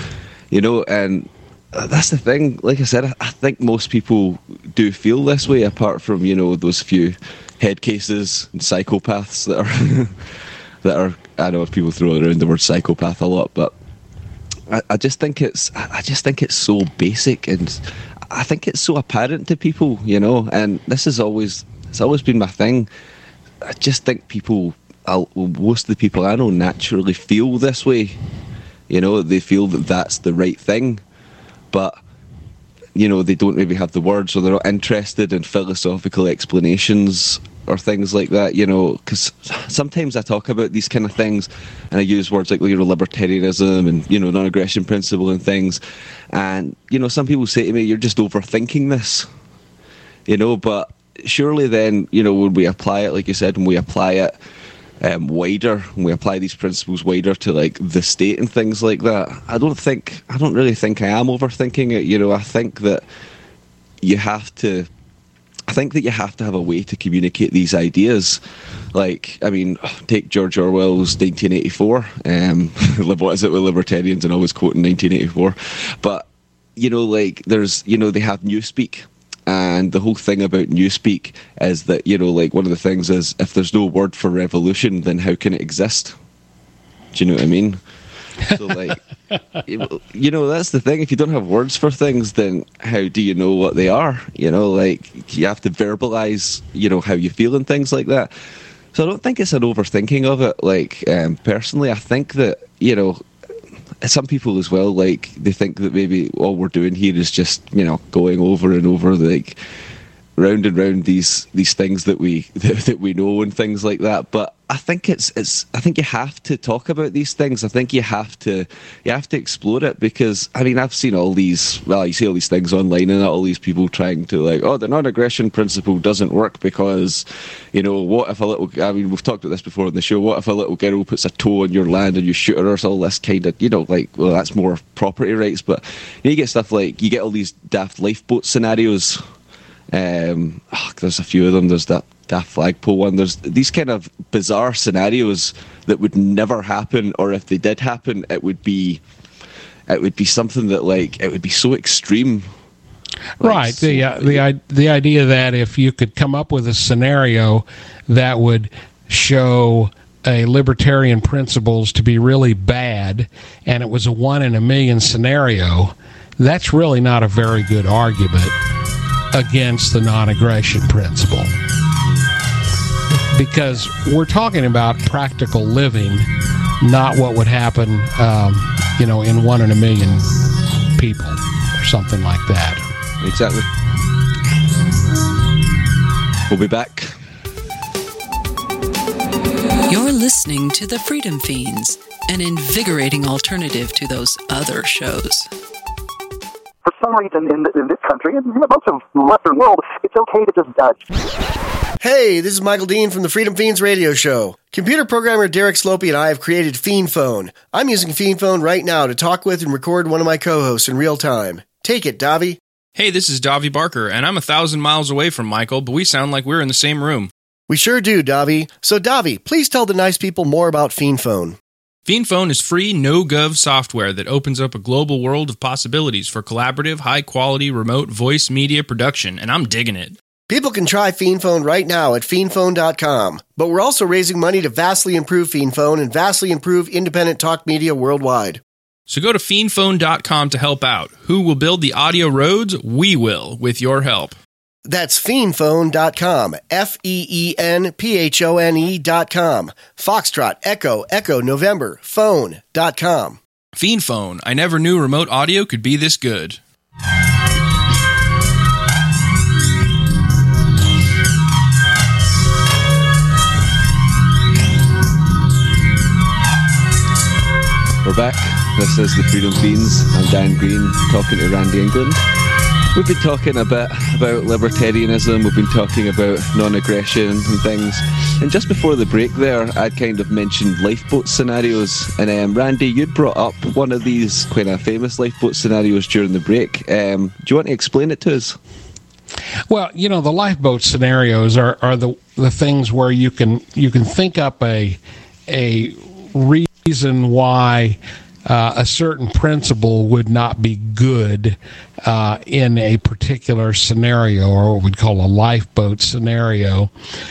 and that's the thing. Like I said, I think most people do feel this way, apart from those few head cases and psychopaths that are I know people throw around the word psychopath a lot, but I just think it's so basic, and I think it's so apparent to people, and it's always been my thing. I just think most of the people I know naturally feel this way. They feel that that's the right thing. But they don't maybe have the words, or they're not interested in philosophical explanations or things like that, because sometimes I talk about these kind of things and I use words like libertarianism and, non-aggression principle and things. And, some people say to me, you're just overthinking this, but surely then, when we apply it, like you said, when we apply it wider, when we apply these principles wider to like the state and things like that, I don't really think I am overthinking it. I think that you have to have a way to communicate these ideas. Like, I mean, take George Orwell's 1984. What is it with libertarians and always quoting 1984? But, there's, they have Newspeak. And the whole thing about Newspeak is that, one of the things is, if there's no word for revolution, then how can it exist? Do you know what I mean? So, that's the thing. If you don't have words for things, then how do you know what they are? You have to verbalize, how you feel and things like that. So I don't think it's an overthinking of it. Personally, I think that, some people as well, they think that maybe all we're doing here is just, going over and over, round and round these things that we know and things like that. But I think I think you have to talk about these things. I think you have to explore it, because I mean, I've seen all these, you see all these things online and all these people trying to the non-aggression principle doesn't work because, what if we've talked about this before on the show, what if a little girl puts a toe on your land and you shoot her, or all this kind of, that's more property rights. But you get stuff like, you get all these daft lifeboat scenarios. There's a few of them. There's that daft flagpole one. There's these kind of bizarre scenarios that would never happen, or if they did happen, it would be something that it would be so extreme. Right. The idea that if you could come up with a scenario that would show a libertarian principles to be really bad, and it was a 1 in a million scenario, that's really not a very good argument against the non-aggression principle, because we're talking about practical living, not what would happen, in 1 in a million people or something like that. Exactly. We'll be back. You're listening to the Freedom Fiends, an invigorating alternative to those other shows. For some reason in this country, and in most of the Western world, it's okay to just Hey, this is Michael Dean from the Freedom Fiends radio show. Computer programmer Derek Slopey and I have created Fiend Phone. I'm using Fiend Phone right now to talk with and record one of my co-hosts in real time. Take it, Davi. Hey, this is Davi Barker, and I'm 1,000 miles away from Michael, but we sound like we're in the same room. We sure do, Davi. So, Davi, please tell the nice people more about Fiend Phone. Fiend Phone is free, no-gov software that opens up a global world of possibilities for collaborative, high-quality, remote voice media production, and I'm digging it. People can try Fiend Phone right now at fiendphone.com, but we're also raising money to vastly improve Fiend Phone and vastly improve independent talk media worldwide. So go to fiendphone.com to help out. Who will build the audio roads? We will, with your help. That's fiendphone.com, FEENPHONE.com, Foxtrot, Echo, November, phone.com. Fiend Phone. I never knew remote audio could be this good. We're back. This is the Freedom Fiends. I'm Dan Green, talking to Randy England. We've been talking a bit about libertarianism, we've been talking about non-aggression and things. And just before the break there, I'd kind of mentioned lifeboat scenarios. And Randy, you'd brought up one of these kind of famous lifeboat scenarios during the break. Do you want to explain it to us? Well, the lifeboat scenarios are the things where you can think up a reason why a certain principle would not be good in a particular scenario, or what we'd call a lifeboat scenario.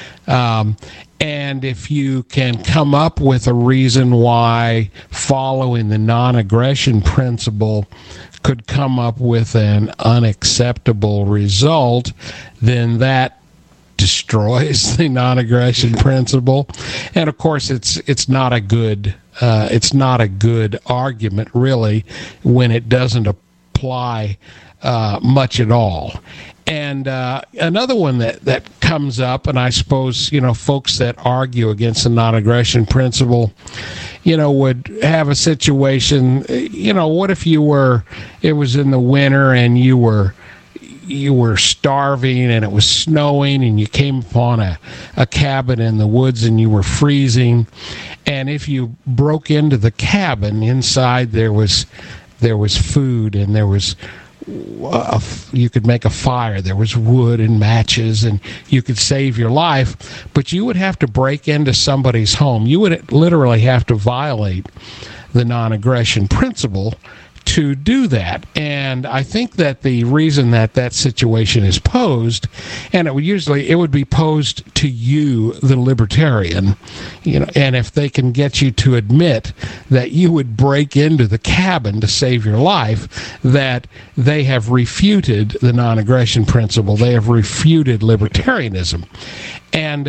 And if you can come up with a reason why following the non-aggression principle could come up with an unacceptable result, then that destroys the non-aggression principle. And of course, it's not a good argument really when it doesn't apply much at all. And another one that comes up, and I suppose, folks that argue against the non-aggression principle, would have a situation, what if it was in the winter and you were starving and it was snowing and you came upon a cabin in the woods and you were freezing, and if you broke into the cabin, inside there was food and there was you could make a fire, there was wood and matches, and you could save your life, but you would have to break into somebody's home. You would literally have to violate the non-aggression principle to do that. And I think that the reason that situation is posed, and it would be posed to you, the libertarian, and if they can get you to admit that you would break into the cabin to save your life, that they have refuted the non-aggression principle. They have refuted libertarianism. And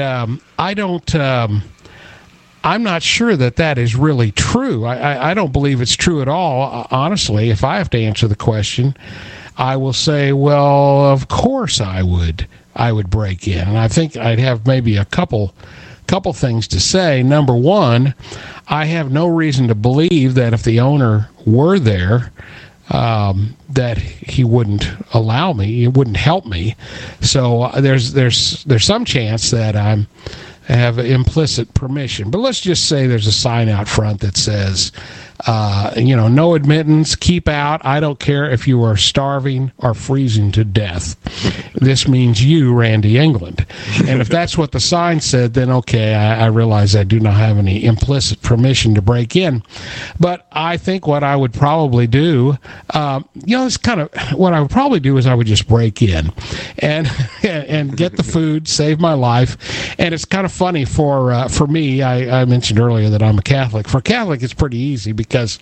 I'm not sure that is really true. I don't believe it's true at all. Honestly, if I have to answer the question, I will say, well, of course I would break in. And I think I'd have maybe a couple things to say. Number one, I have no reason to believe that if the owner were there, that he wouldn't allow me, he wouldn't help me. So there's some chance that I have implicit permission. But let's just say there's a sign out front that says, no admittance, keep out. I don't care if you are starving or freezing to death. This means you, Randy England. And if that's what the sign said, then okay, I realize I do not have any implicit permission to break in. But I think what I would probably do, it's kind of what I would probably do is I would just break in and get the food, save my life. And it's kind of funny for me. I mentioned earlier that I'm a Catholic. For a Catholic, it's pretty easy because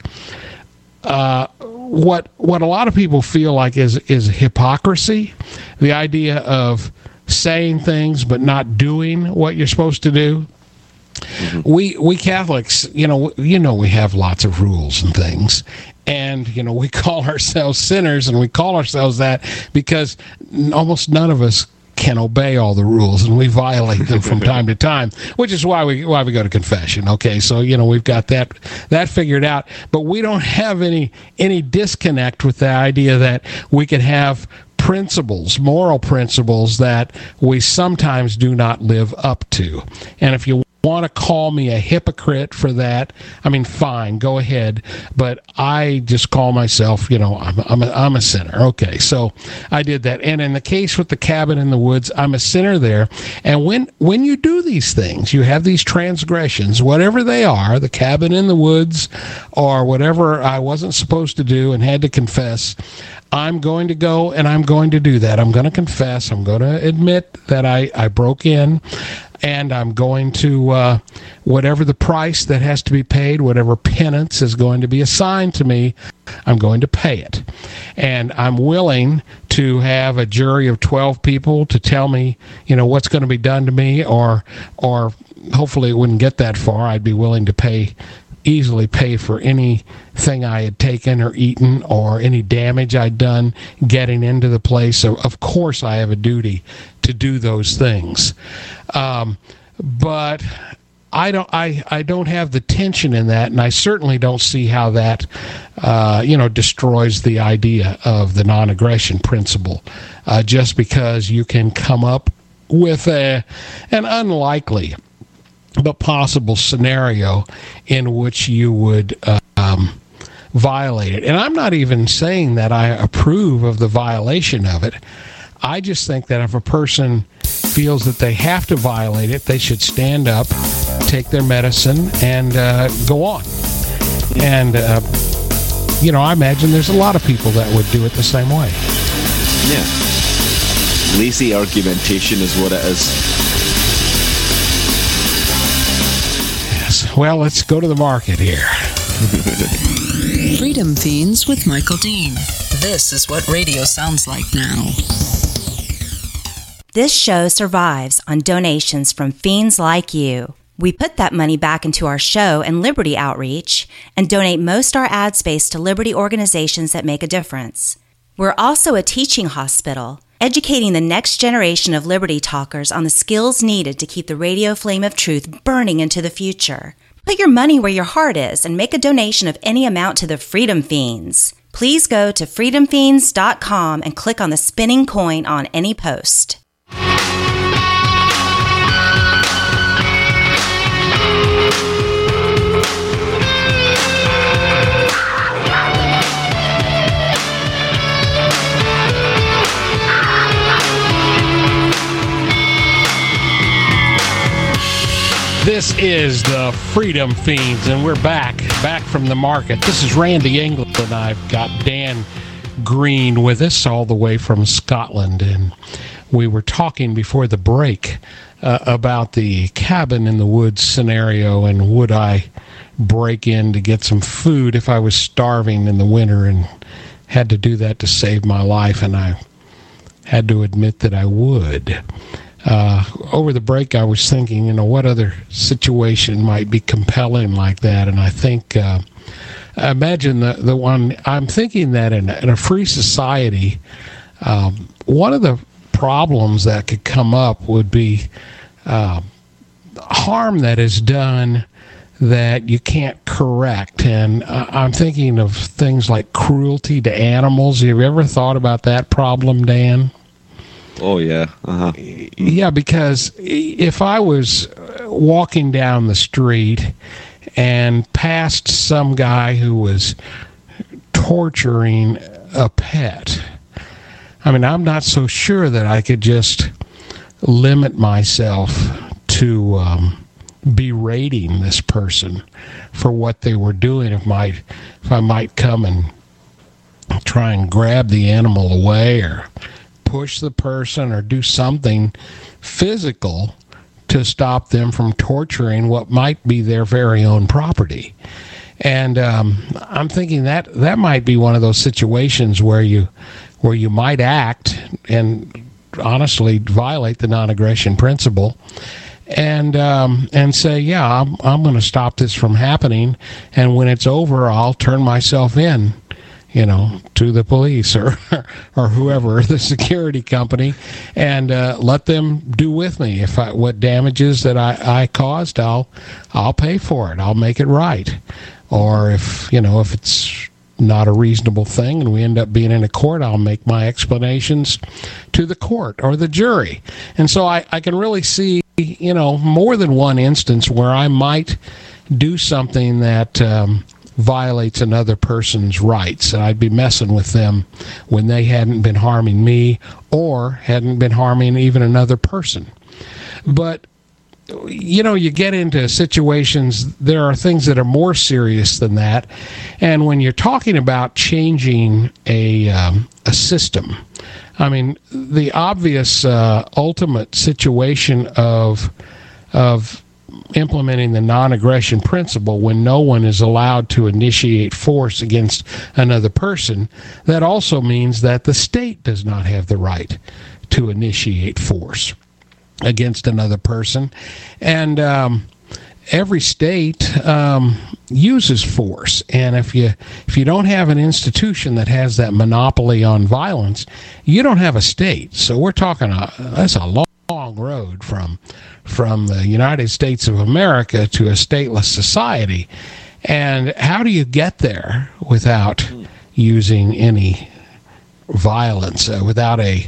what a lot of people feel like is hypocrisy, the idea of saying things but not doing what you're supposed to do. Mm-hmm. We Catholics, we have lots of rules and things, and we call ourselves sinners, and we call ourselves that because almost none of us can obey all the rules, and we violate them from time to time, which is why we go to confession. Okay, so we've got that figured out, but we don't have any disconnect with the idea that we could have principles, moral principles that we sometimes do not live up to. And if you want to call me a hypocrite for that, I mean, fine, go ahead. But I just call myself, I'm a sinner. Okay, so I did that. And in the case with the cabin in the woods, I'm a sinner there. And when you do these things, you have these transgressions, whatever they are, the cabin in the woods or whatever I wasn't supposed to do and had to confess, I'm going to go and I'm going to do that. I'm going to confess. I'm going to admit that I broke in, and I'm going to, whatever the price that has to be paid, whatever penance is going to be assigned to me, I'm going to pay it. And I'm willing to have a jury of 12 people to tell me, what's going to be done to me, or hopefully it wouldn't get that far. I'd be willing to easily pay for anything I had taken or eaten or any damage I'd done getting into the place. So of course I have a duty to do those things. But I don't have the tension in that, and I certainly don't see how that destroys the idea of the non-aggression principle, just because you can come up with an unlikely but possible scenario in which you would violate it. And I'm not even saying that I approve of the violation of it. I just think that if a person feels that they have to violate it, they should stand up, take their medicine, and go on. And, I imagine there's a lot of people that would do it the same way. Yeah. Lazy argumentation is what it is. Well, let's go to the market here. Freedom Fiends with Michael Dean. This is what radio sounds like now. This show survives on donations from fiends like you. We put that money back into our show and Liberty outreach and donate most our ad space to Liberty organizations that make a difference. We're also a teaching hospital, educating the next generation of Liberty Talkers on the skills needed to keep the radio flame of truth burning into the future. Put your money where your heart is and make a donation of any amount to the Freedom Fiends. Please go to freedomfiends.com and click on the spinning coin on any post. This is the Freedom Fiends, and we're back from the market. This is Randy England, and I've got Dan Green with us all the way from Scotland. And we were talking before the break about the cabin in the woods scenario, and would I break in to get some food if I was starving in the winter and had to do that to save my life, and I had to admit that I would. Over the break, I was thinking, what other situation might be compelling like that? And I think, imagine the one, I'm thinking that in a free society, one of the problems that could come up would be harm that is done that you can't correct. And I'm thinking of things like cruelty to animals. Have you ever thought about that problem, Dan? Oh, yeah. Uh-huh. Yeah, because if I was walking down the street and passed some guy who was torturing a pet, I mean, I'm not so sure that I could just limit myself to berating this person for what they were doing. If I might come and try and grab the animal away or push the person or do something physical to stop them from torturing what might be their very own property. And I'm thinking that might be one of those situations where you might act and honestly violate the non-aggression principle and say, yeah, I'm going to stop this from happening, and when it's over, I'll turn myself in, to the police or whoever, the security company, and let them do with me. What damages that I caused, I'll pay for it. I'll make it right. Or if it's not a reasonable thing and we end up being in a court, I'll make my explanations to the court or the jury. And so I can really see, more than one instance where I might do something that violates another person's rights. And I'd be messing with them when they hadn't been harming me or hadn't been harming even another person. But, you get into situations, there are things that are more serious than that. And when you're talking about changing a system, I mean, the obvious ultimate situation of implementing the non-aggression principle when no one is allowed to initiate force against another person, that also means that the state does not have the right to initiate force against another person. And every state uses force. And if you don't have an institution that has that monopoly on violence, you don't have a state. So we're talking that's a long road from the United States of America to a stateless society. And how do you get there without using any violence, without a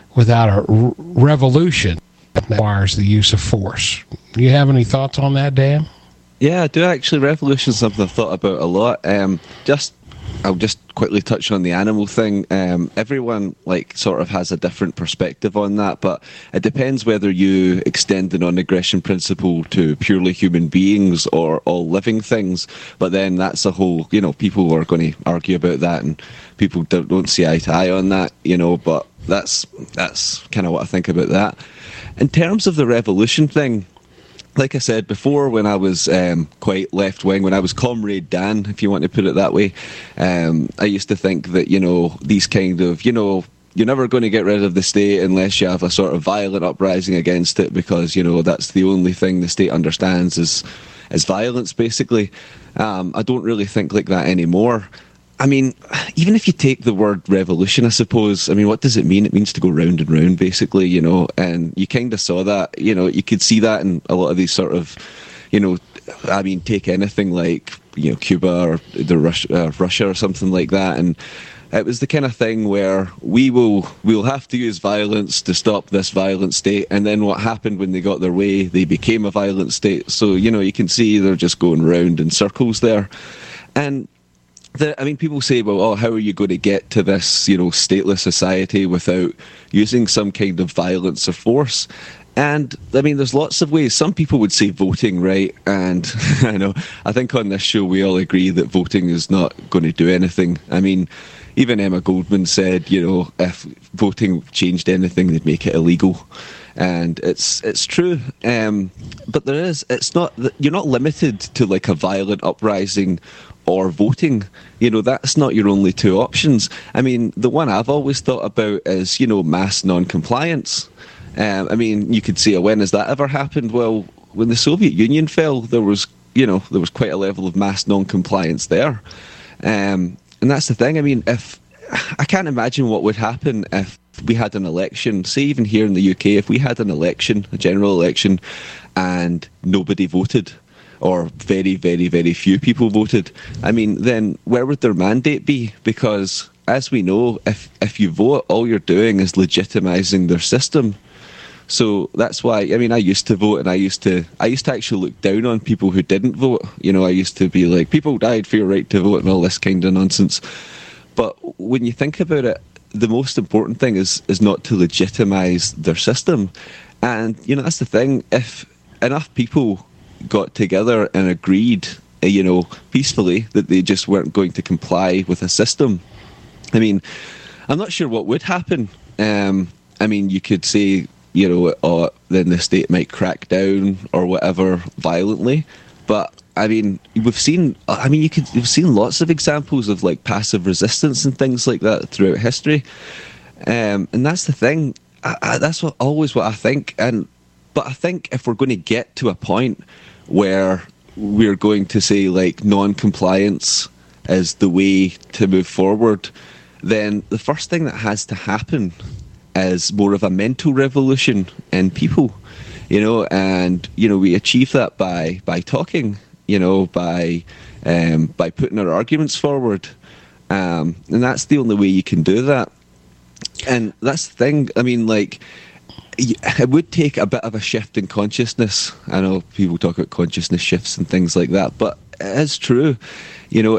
revolution that requires the use of force? Do you have any thoughts on that, Dan? Yeah, I do actually. Revolution is something I've thought about a lot. I'll just quickly touch on the animal thing. Everyone sort of has a different perspective on that, but it depends whether you extend the non-aggression principle to purely human beings or all living things. But then that's a whole, people are going to argue about that, and people don't see eye to eye on that, but that's kind of what I think about that. In terms of the revolution thing, like I said before, when I was quite left-wing, when I was Comrade Dan, if you want to put it that way, I used to think that, these kind of, you're never going to get rid of the state unless you have a sort of violent uprising against it, because, that's the only thing the state understands is violence, basically. I don't really think like that anymore. I mean, even if you take the word revolution, I suppose, I mean, what does it mean? It means to go round and round, basically, you know, and you kind of saw that, you know, you could see that in a lot of these sort of, you know, I mean, take anything like, you know, Cuba or the Russia or something like that, and it was the kind of thing where we'll have to use violence to stop this violent state, and then what happened when they got their way, they became a violent state. So, you know, you can see they're just going round in circles there. And I mean, people say, well, oh, how are you going to get to this, you know, stateless society without using some kind of violence or force? And I mean, there's lots of ways. Some people would say voting, right? And I think on this show we all agree that voting is not going to do anything. I mean, even Emma Goldman said, you know, if voting changed anything, they'd make it illegal. And it's true. But you're not limited to like a violent uprising or voting. You know, that's not your only two options. I mean, the one I've always thought about is, you know, mass non-compliance. I mean, you could say, when has that ever happened? Well, when the Soviet Union fell, there was quite a level of mass non-compliance there. And that's the thing. I mean, I can't imagine what would happen if we had an election, say even here in the UK, if we had an election, a general election, and nobody voted, or very, very, very few people voted. I mean, then where would their mandate be? Because, as we know, if you vote, all you're doing is legitimising their system. So that's why, I mean, I used to vote, and I used to actually look down on people who didn't vote. You know, I used to be like, people died for your right to vote and all this kind of nonsense. But when you think about it, the most important thing is not to legitimise their system. And, you know, that's the thing. If enough people got together and agreed, you know, peacefully that they just weren't going to comply with a system, I mean, I'm not sure what would happen. I mean, you could say, you know, then the state might crack down or whatever violently. But I mean, you've seen lots of examples of like passive resistance and things like that throughout history. And that's the thing. That's always what I think. But I think if we're going to get to a point where we're going to say like non-compliance is the way to move forward, then the first thing that has to happen is more of a mental revolution in people, you know, and, you know, we achieve that by talking, you know, by putting our arguments forward. And that's the only way you can do that. And that's the thing. I mean, like, it would take a bit of a shift in consciousness. I know people talk about consciousness shifts and things like that, but it is true. You know,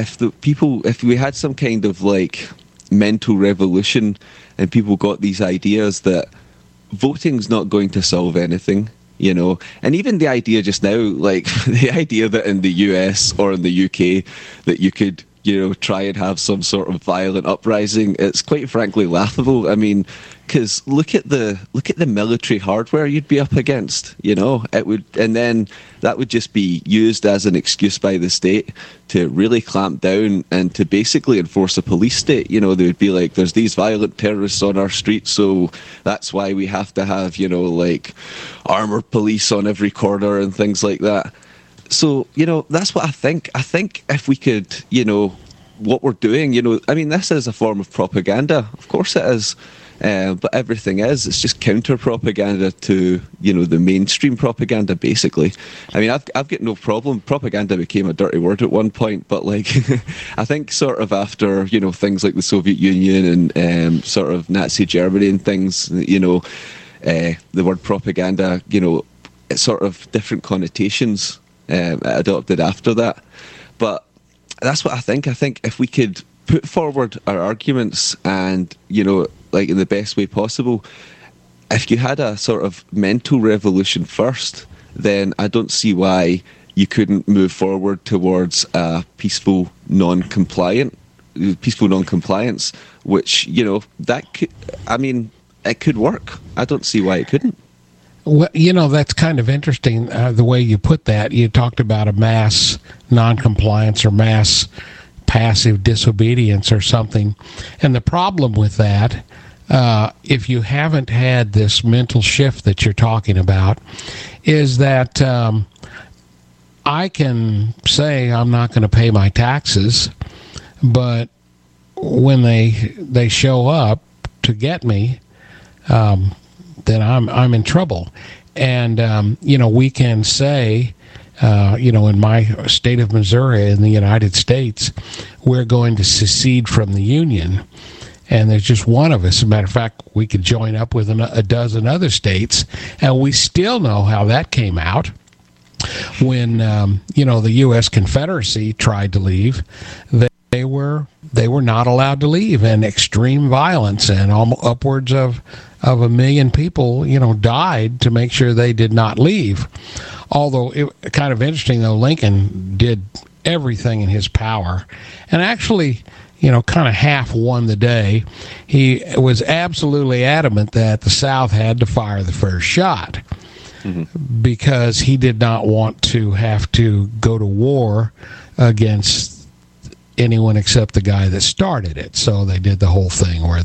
if we had some kind of like mental revolution and people got these ideas that voting's not going to solve anything, you know, and even the idea just now, like the idea that in the US or in the UK that you could, you know, try and have some sort of violent uprising, it's quite frankly laughable. I mean, because look at the military hardware you'd be up against, you know, and then that would just be used as an excuse by the state to really clamp down and to basically enforce a police state. You know, they would be like, there's these violent terrorists on our streets, so that's why we have to have, you know, like armored police on every corner and things like that. So, you know, that's what I think. I think if we could, you know, what we're doing, you know, I mean, this is a form of propaganda. Of course it is. But everything it's just counter propaganda to, you know, the mainstream propaganda, basically. I mean, I've got no problem. Propaganda became a dirty word at one point, but like, I think sort of after, you know, things like the Soviet Union and sort of Nazi Germany and things, you know, the word propaganda, you know, it's sort of different connotations adopted after that. But that's what I think. I think if we could put forward our arguments and, you know, like in the best way possible, if you had a sort of mental revolution first, then I don't see why you couldn't move forward towards a peaceful non-compliance, which, you know, that could, I mean, it could work. I don't see why it couldn't. Well, you know, that's kind of interesting, the way you put that. You talked about a mass non-compliance or mass passive disobedience or something. And the problem with that, if you haven't had this mental shift that you're talking about, is that I can say I'm not going to pay my taxes, but when they show up to get me, then I'm in trouble. And we can say, in my state of Missouri in the United States, we're going to secede from the Union. And there's just one of us. As a matter of fact, we could join up with a dozen other states, and we still know how that came out. When the U.S. Confederacy tried to leave, they were not allowed to leave, and extreme violence and upwards of 1 million people, died to make sure they did not leave. Although it kind of interesting, though, Lincoln did everything in his power, and actually, kind of half won the day. He was absolutely adamant that the South had to fire the first shot. Because he did not want to have to go to war against anyone except the guy that started it. So they did the whole thing where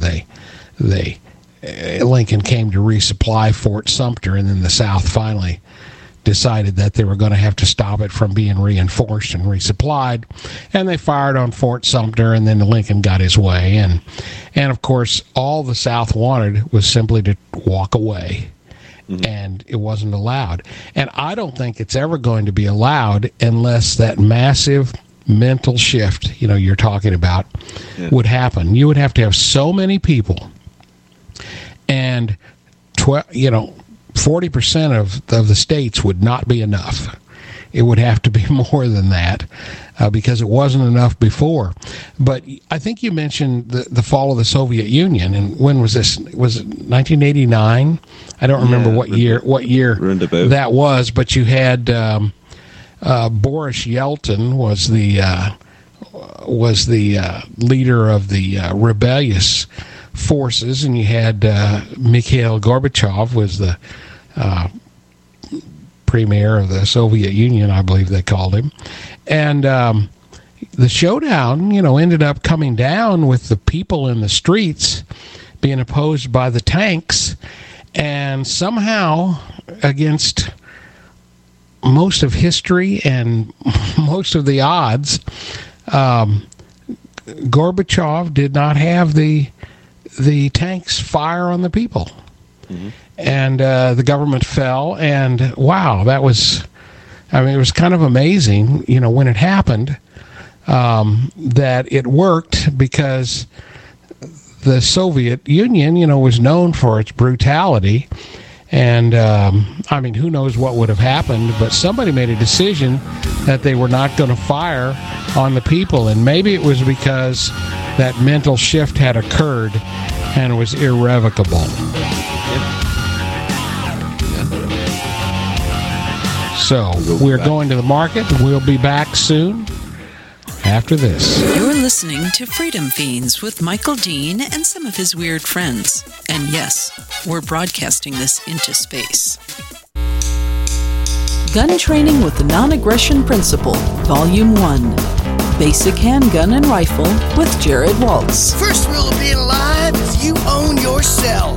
Lincoln came to resupply Fort Sumter, and then the South finally decided that they were going to have to stop it from being reinforced and resupplied, and they fired on Fort Sumter, and then Lincoln got his way, and of course all the South wanted was simply to walk away. And it wasn't allowed. And I don't think it's ever going to be allowed unless that massive mental shift, you're talking about, would happen. You would have to have so many people, and 40% of the states would not be enough. It would have to be more than that because it wasn't enough before. But I think you mentioned the fall of the Soviet Union, and when was this? Was it 1989? I don't remember what year that was. But you had Boris Yeltsin was the leader of the rebellious forces, and you had Mikhail Gorbachev was the premier of the Soviet Union, I believe they called him. And the showdown, ended up coming down with the people in the streets being opposed by the tanks, and somehow, against most of history and most of the odds, Gorbachev did not have the tanks fire on the people. And the government fell, and wow, it was kind of amazing, when it happened, that it worked, because the Soviet Union, was known for its brutality, and who knows what would have happened, but somebody made a decision that they were not going to fire on the people, and maybe it was because that mental shift had occurred and it was irrevocable. So we're going to the market. We'll be back soon after this. You're listening to Freedom Fiends with Michael Dean and some of his weird friends. And yes, we're broadcasting this into space. Gun Training with the Non-Aggression Principle, Volume 1. Basic Handgun and Rifle with Jared Waltz. First rule of being alive is you own yourself.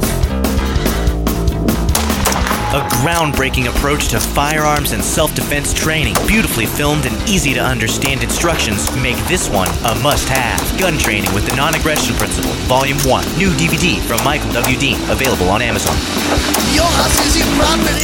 A groundbreaking approach to firearms and self-defense training. Beautifully filmed and easy to understand instructions make this one a must-have. Gun Training with the Non-Aggression Principle, Volume 1. New DVD from Michael W. Dean, available on Amazon. Your house is your property.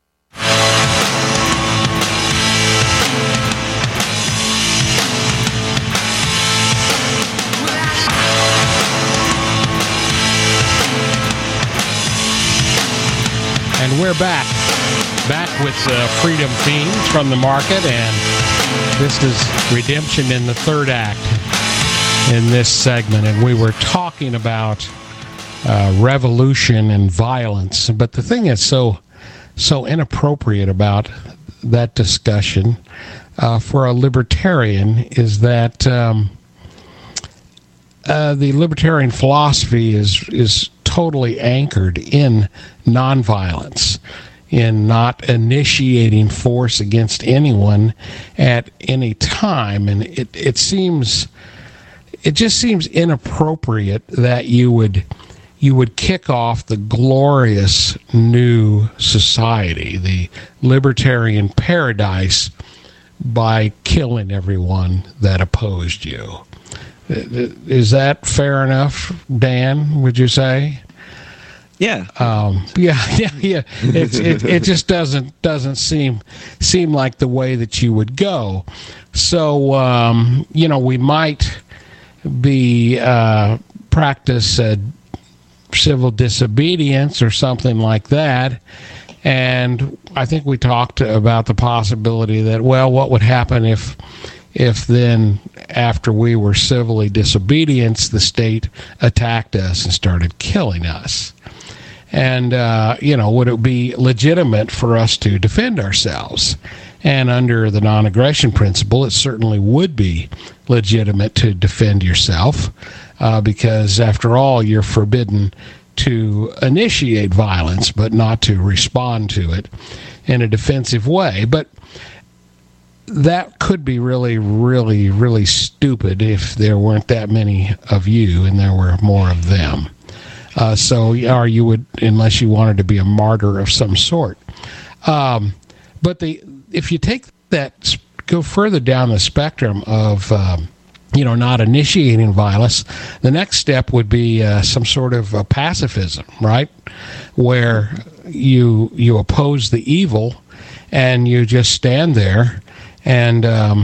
And we're back with Freedom Fiends from the market, and this is Redemption in the third act in this segment, and we were talking about revolution and violence, but the thing that's so inappropriate about that discussion for a libertarian is that the libertarian philosophy is totally anchored in nonviolence, in not initiating force against anyone at any time. And it just seems inappropriate that you would kick off the glorious new society, the libertarian paradise, by killing everyone that opposed you. Is that fair enough, Dan? Would you say? Yeah. Yeah. It just doesn't seem like the way that you would go. So we might be practice civil disobedience or something like that. And I think we talked about the possibility that, well, what would happen if then after we were civilly disobedient, the state attacked us and started killing us? And, would it be legitimate for us to defend ourselves? And under the non-aggression principle, it certainly would be legitimate to defend yourself because, after all, you're forbidden to initiate violence, but not to respond to it in a defensive way. But that could be really, really, really stupid if there weren't that many of you and there were more of them. Or you would, unless you wanted to be a martyr of some sort. But if you take that, go further down the spectrum of, not initiating violence, the next step would be some sort of pacifism, right? Where you oppose the evil and you just stand there and,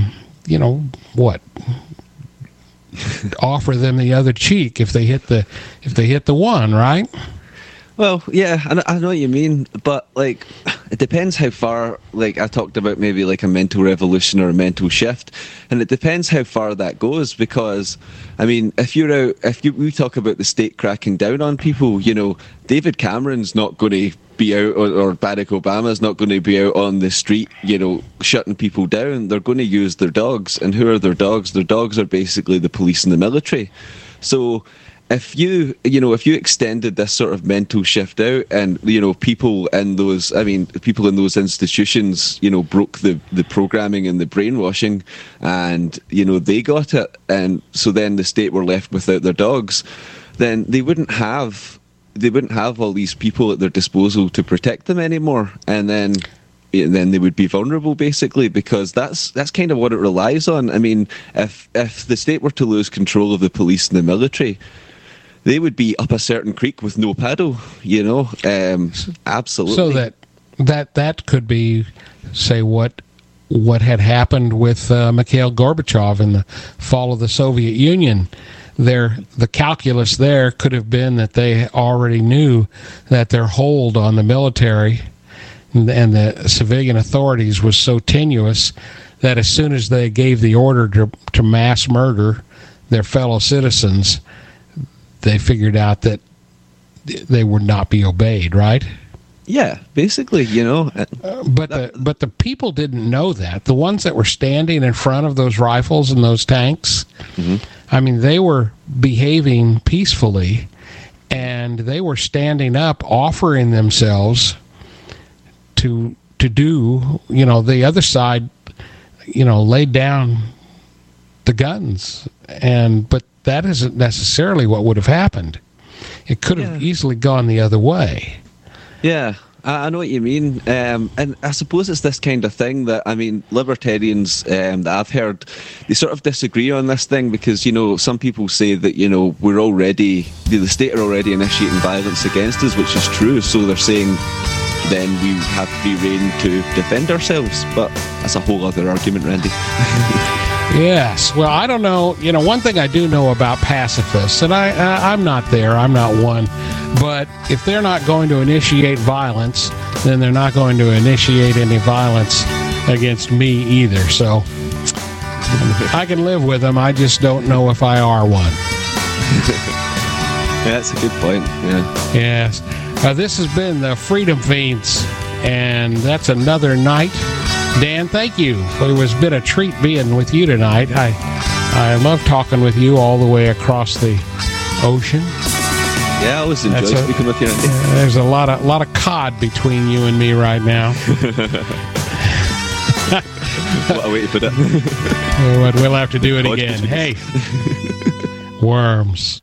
offer them the other cheek if they hit the one, right? Well, yeah, I know what you mean, but like it depends how far. Like I talked about, maybe like a mental revolution or a mental shift, and it depends how far that goes. Because, I mean, we talk about the state cracking down on people, David Cameron's not going to be out, or Barack Obama's not going to be out on the street, shutting people down. They're going to use their dogs, and who are their dogs? Their dogs are basically the police and the military. So if you extended this sort of mental shift out, and people in those institutions, broke the programming and the brainwashing, and they got it, and so then the state were left without their dogs, then they wouldn't have all these people at their disposal to protect them anymore, and then they would be vulnerable, basically, because that's kind of what it relies on. I mean, if the state were to lose control of the police and the military, they would be up a certain creek with no paddle, absolutely. So that could be, say, what had happened with Mikhail Gorbachev in the fall of the Soviet Union. The calculus there could have been that they already knew that their hold on the military and the civilian authorities was so tenuous that as soon as they gave the order to mass murder their fellow citizens, they figured out that they would not be obeyed, right? Yeah, basically, But the people didn't know that. The ones that were standing in front of those rifles and those tanks, mm-hmm. I mean, they were behaving peacefully, and they were standing up, offering themselves to do, the other side, laid down the guns, but that isn't necessarily what would have happened. It could have easily gone the other way. Yeah, I know what you mean. And I suppose it's this kind of thing that, libertarians that I've heard, they sort of disagree on this thing because, some people say that, the state are already initiating violence against us, which is true. So they're saying then we have free rein to defend ourselves. But that's a whole other argument, Randy. Yes. Well, I don't know. One thing I do know about pacifists, and I'm not there, I'm not one, but if they're not going to initiate violence, then they're not going to initiate any violence against me either. So I can live with them. I just don't know if I are one. Yeah, that's a good point. Yeah. Yes. This has been the Freedom Fiends, and that's another night. Dan, thank you. It was been a treat being with you tonight. I love talking with you all the way across the ocean. Yeah, I always enjoy speaking with you. There's a lot of cod between you and me right now. What a way to put it. We'll have to do it again. Hey, worms.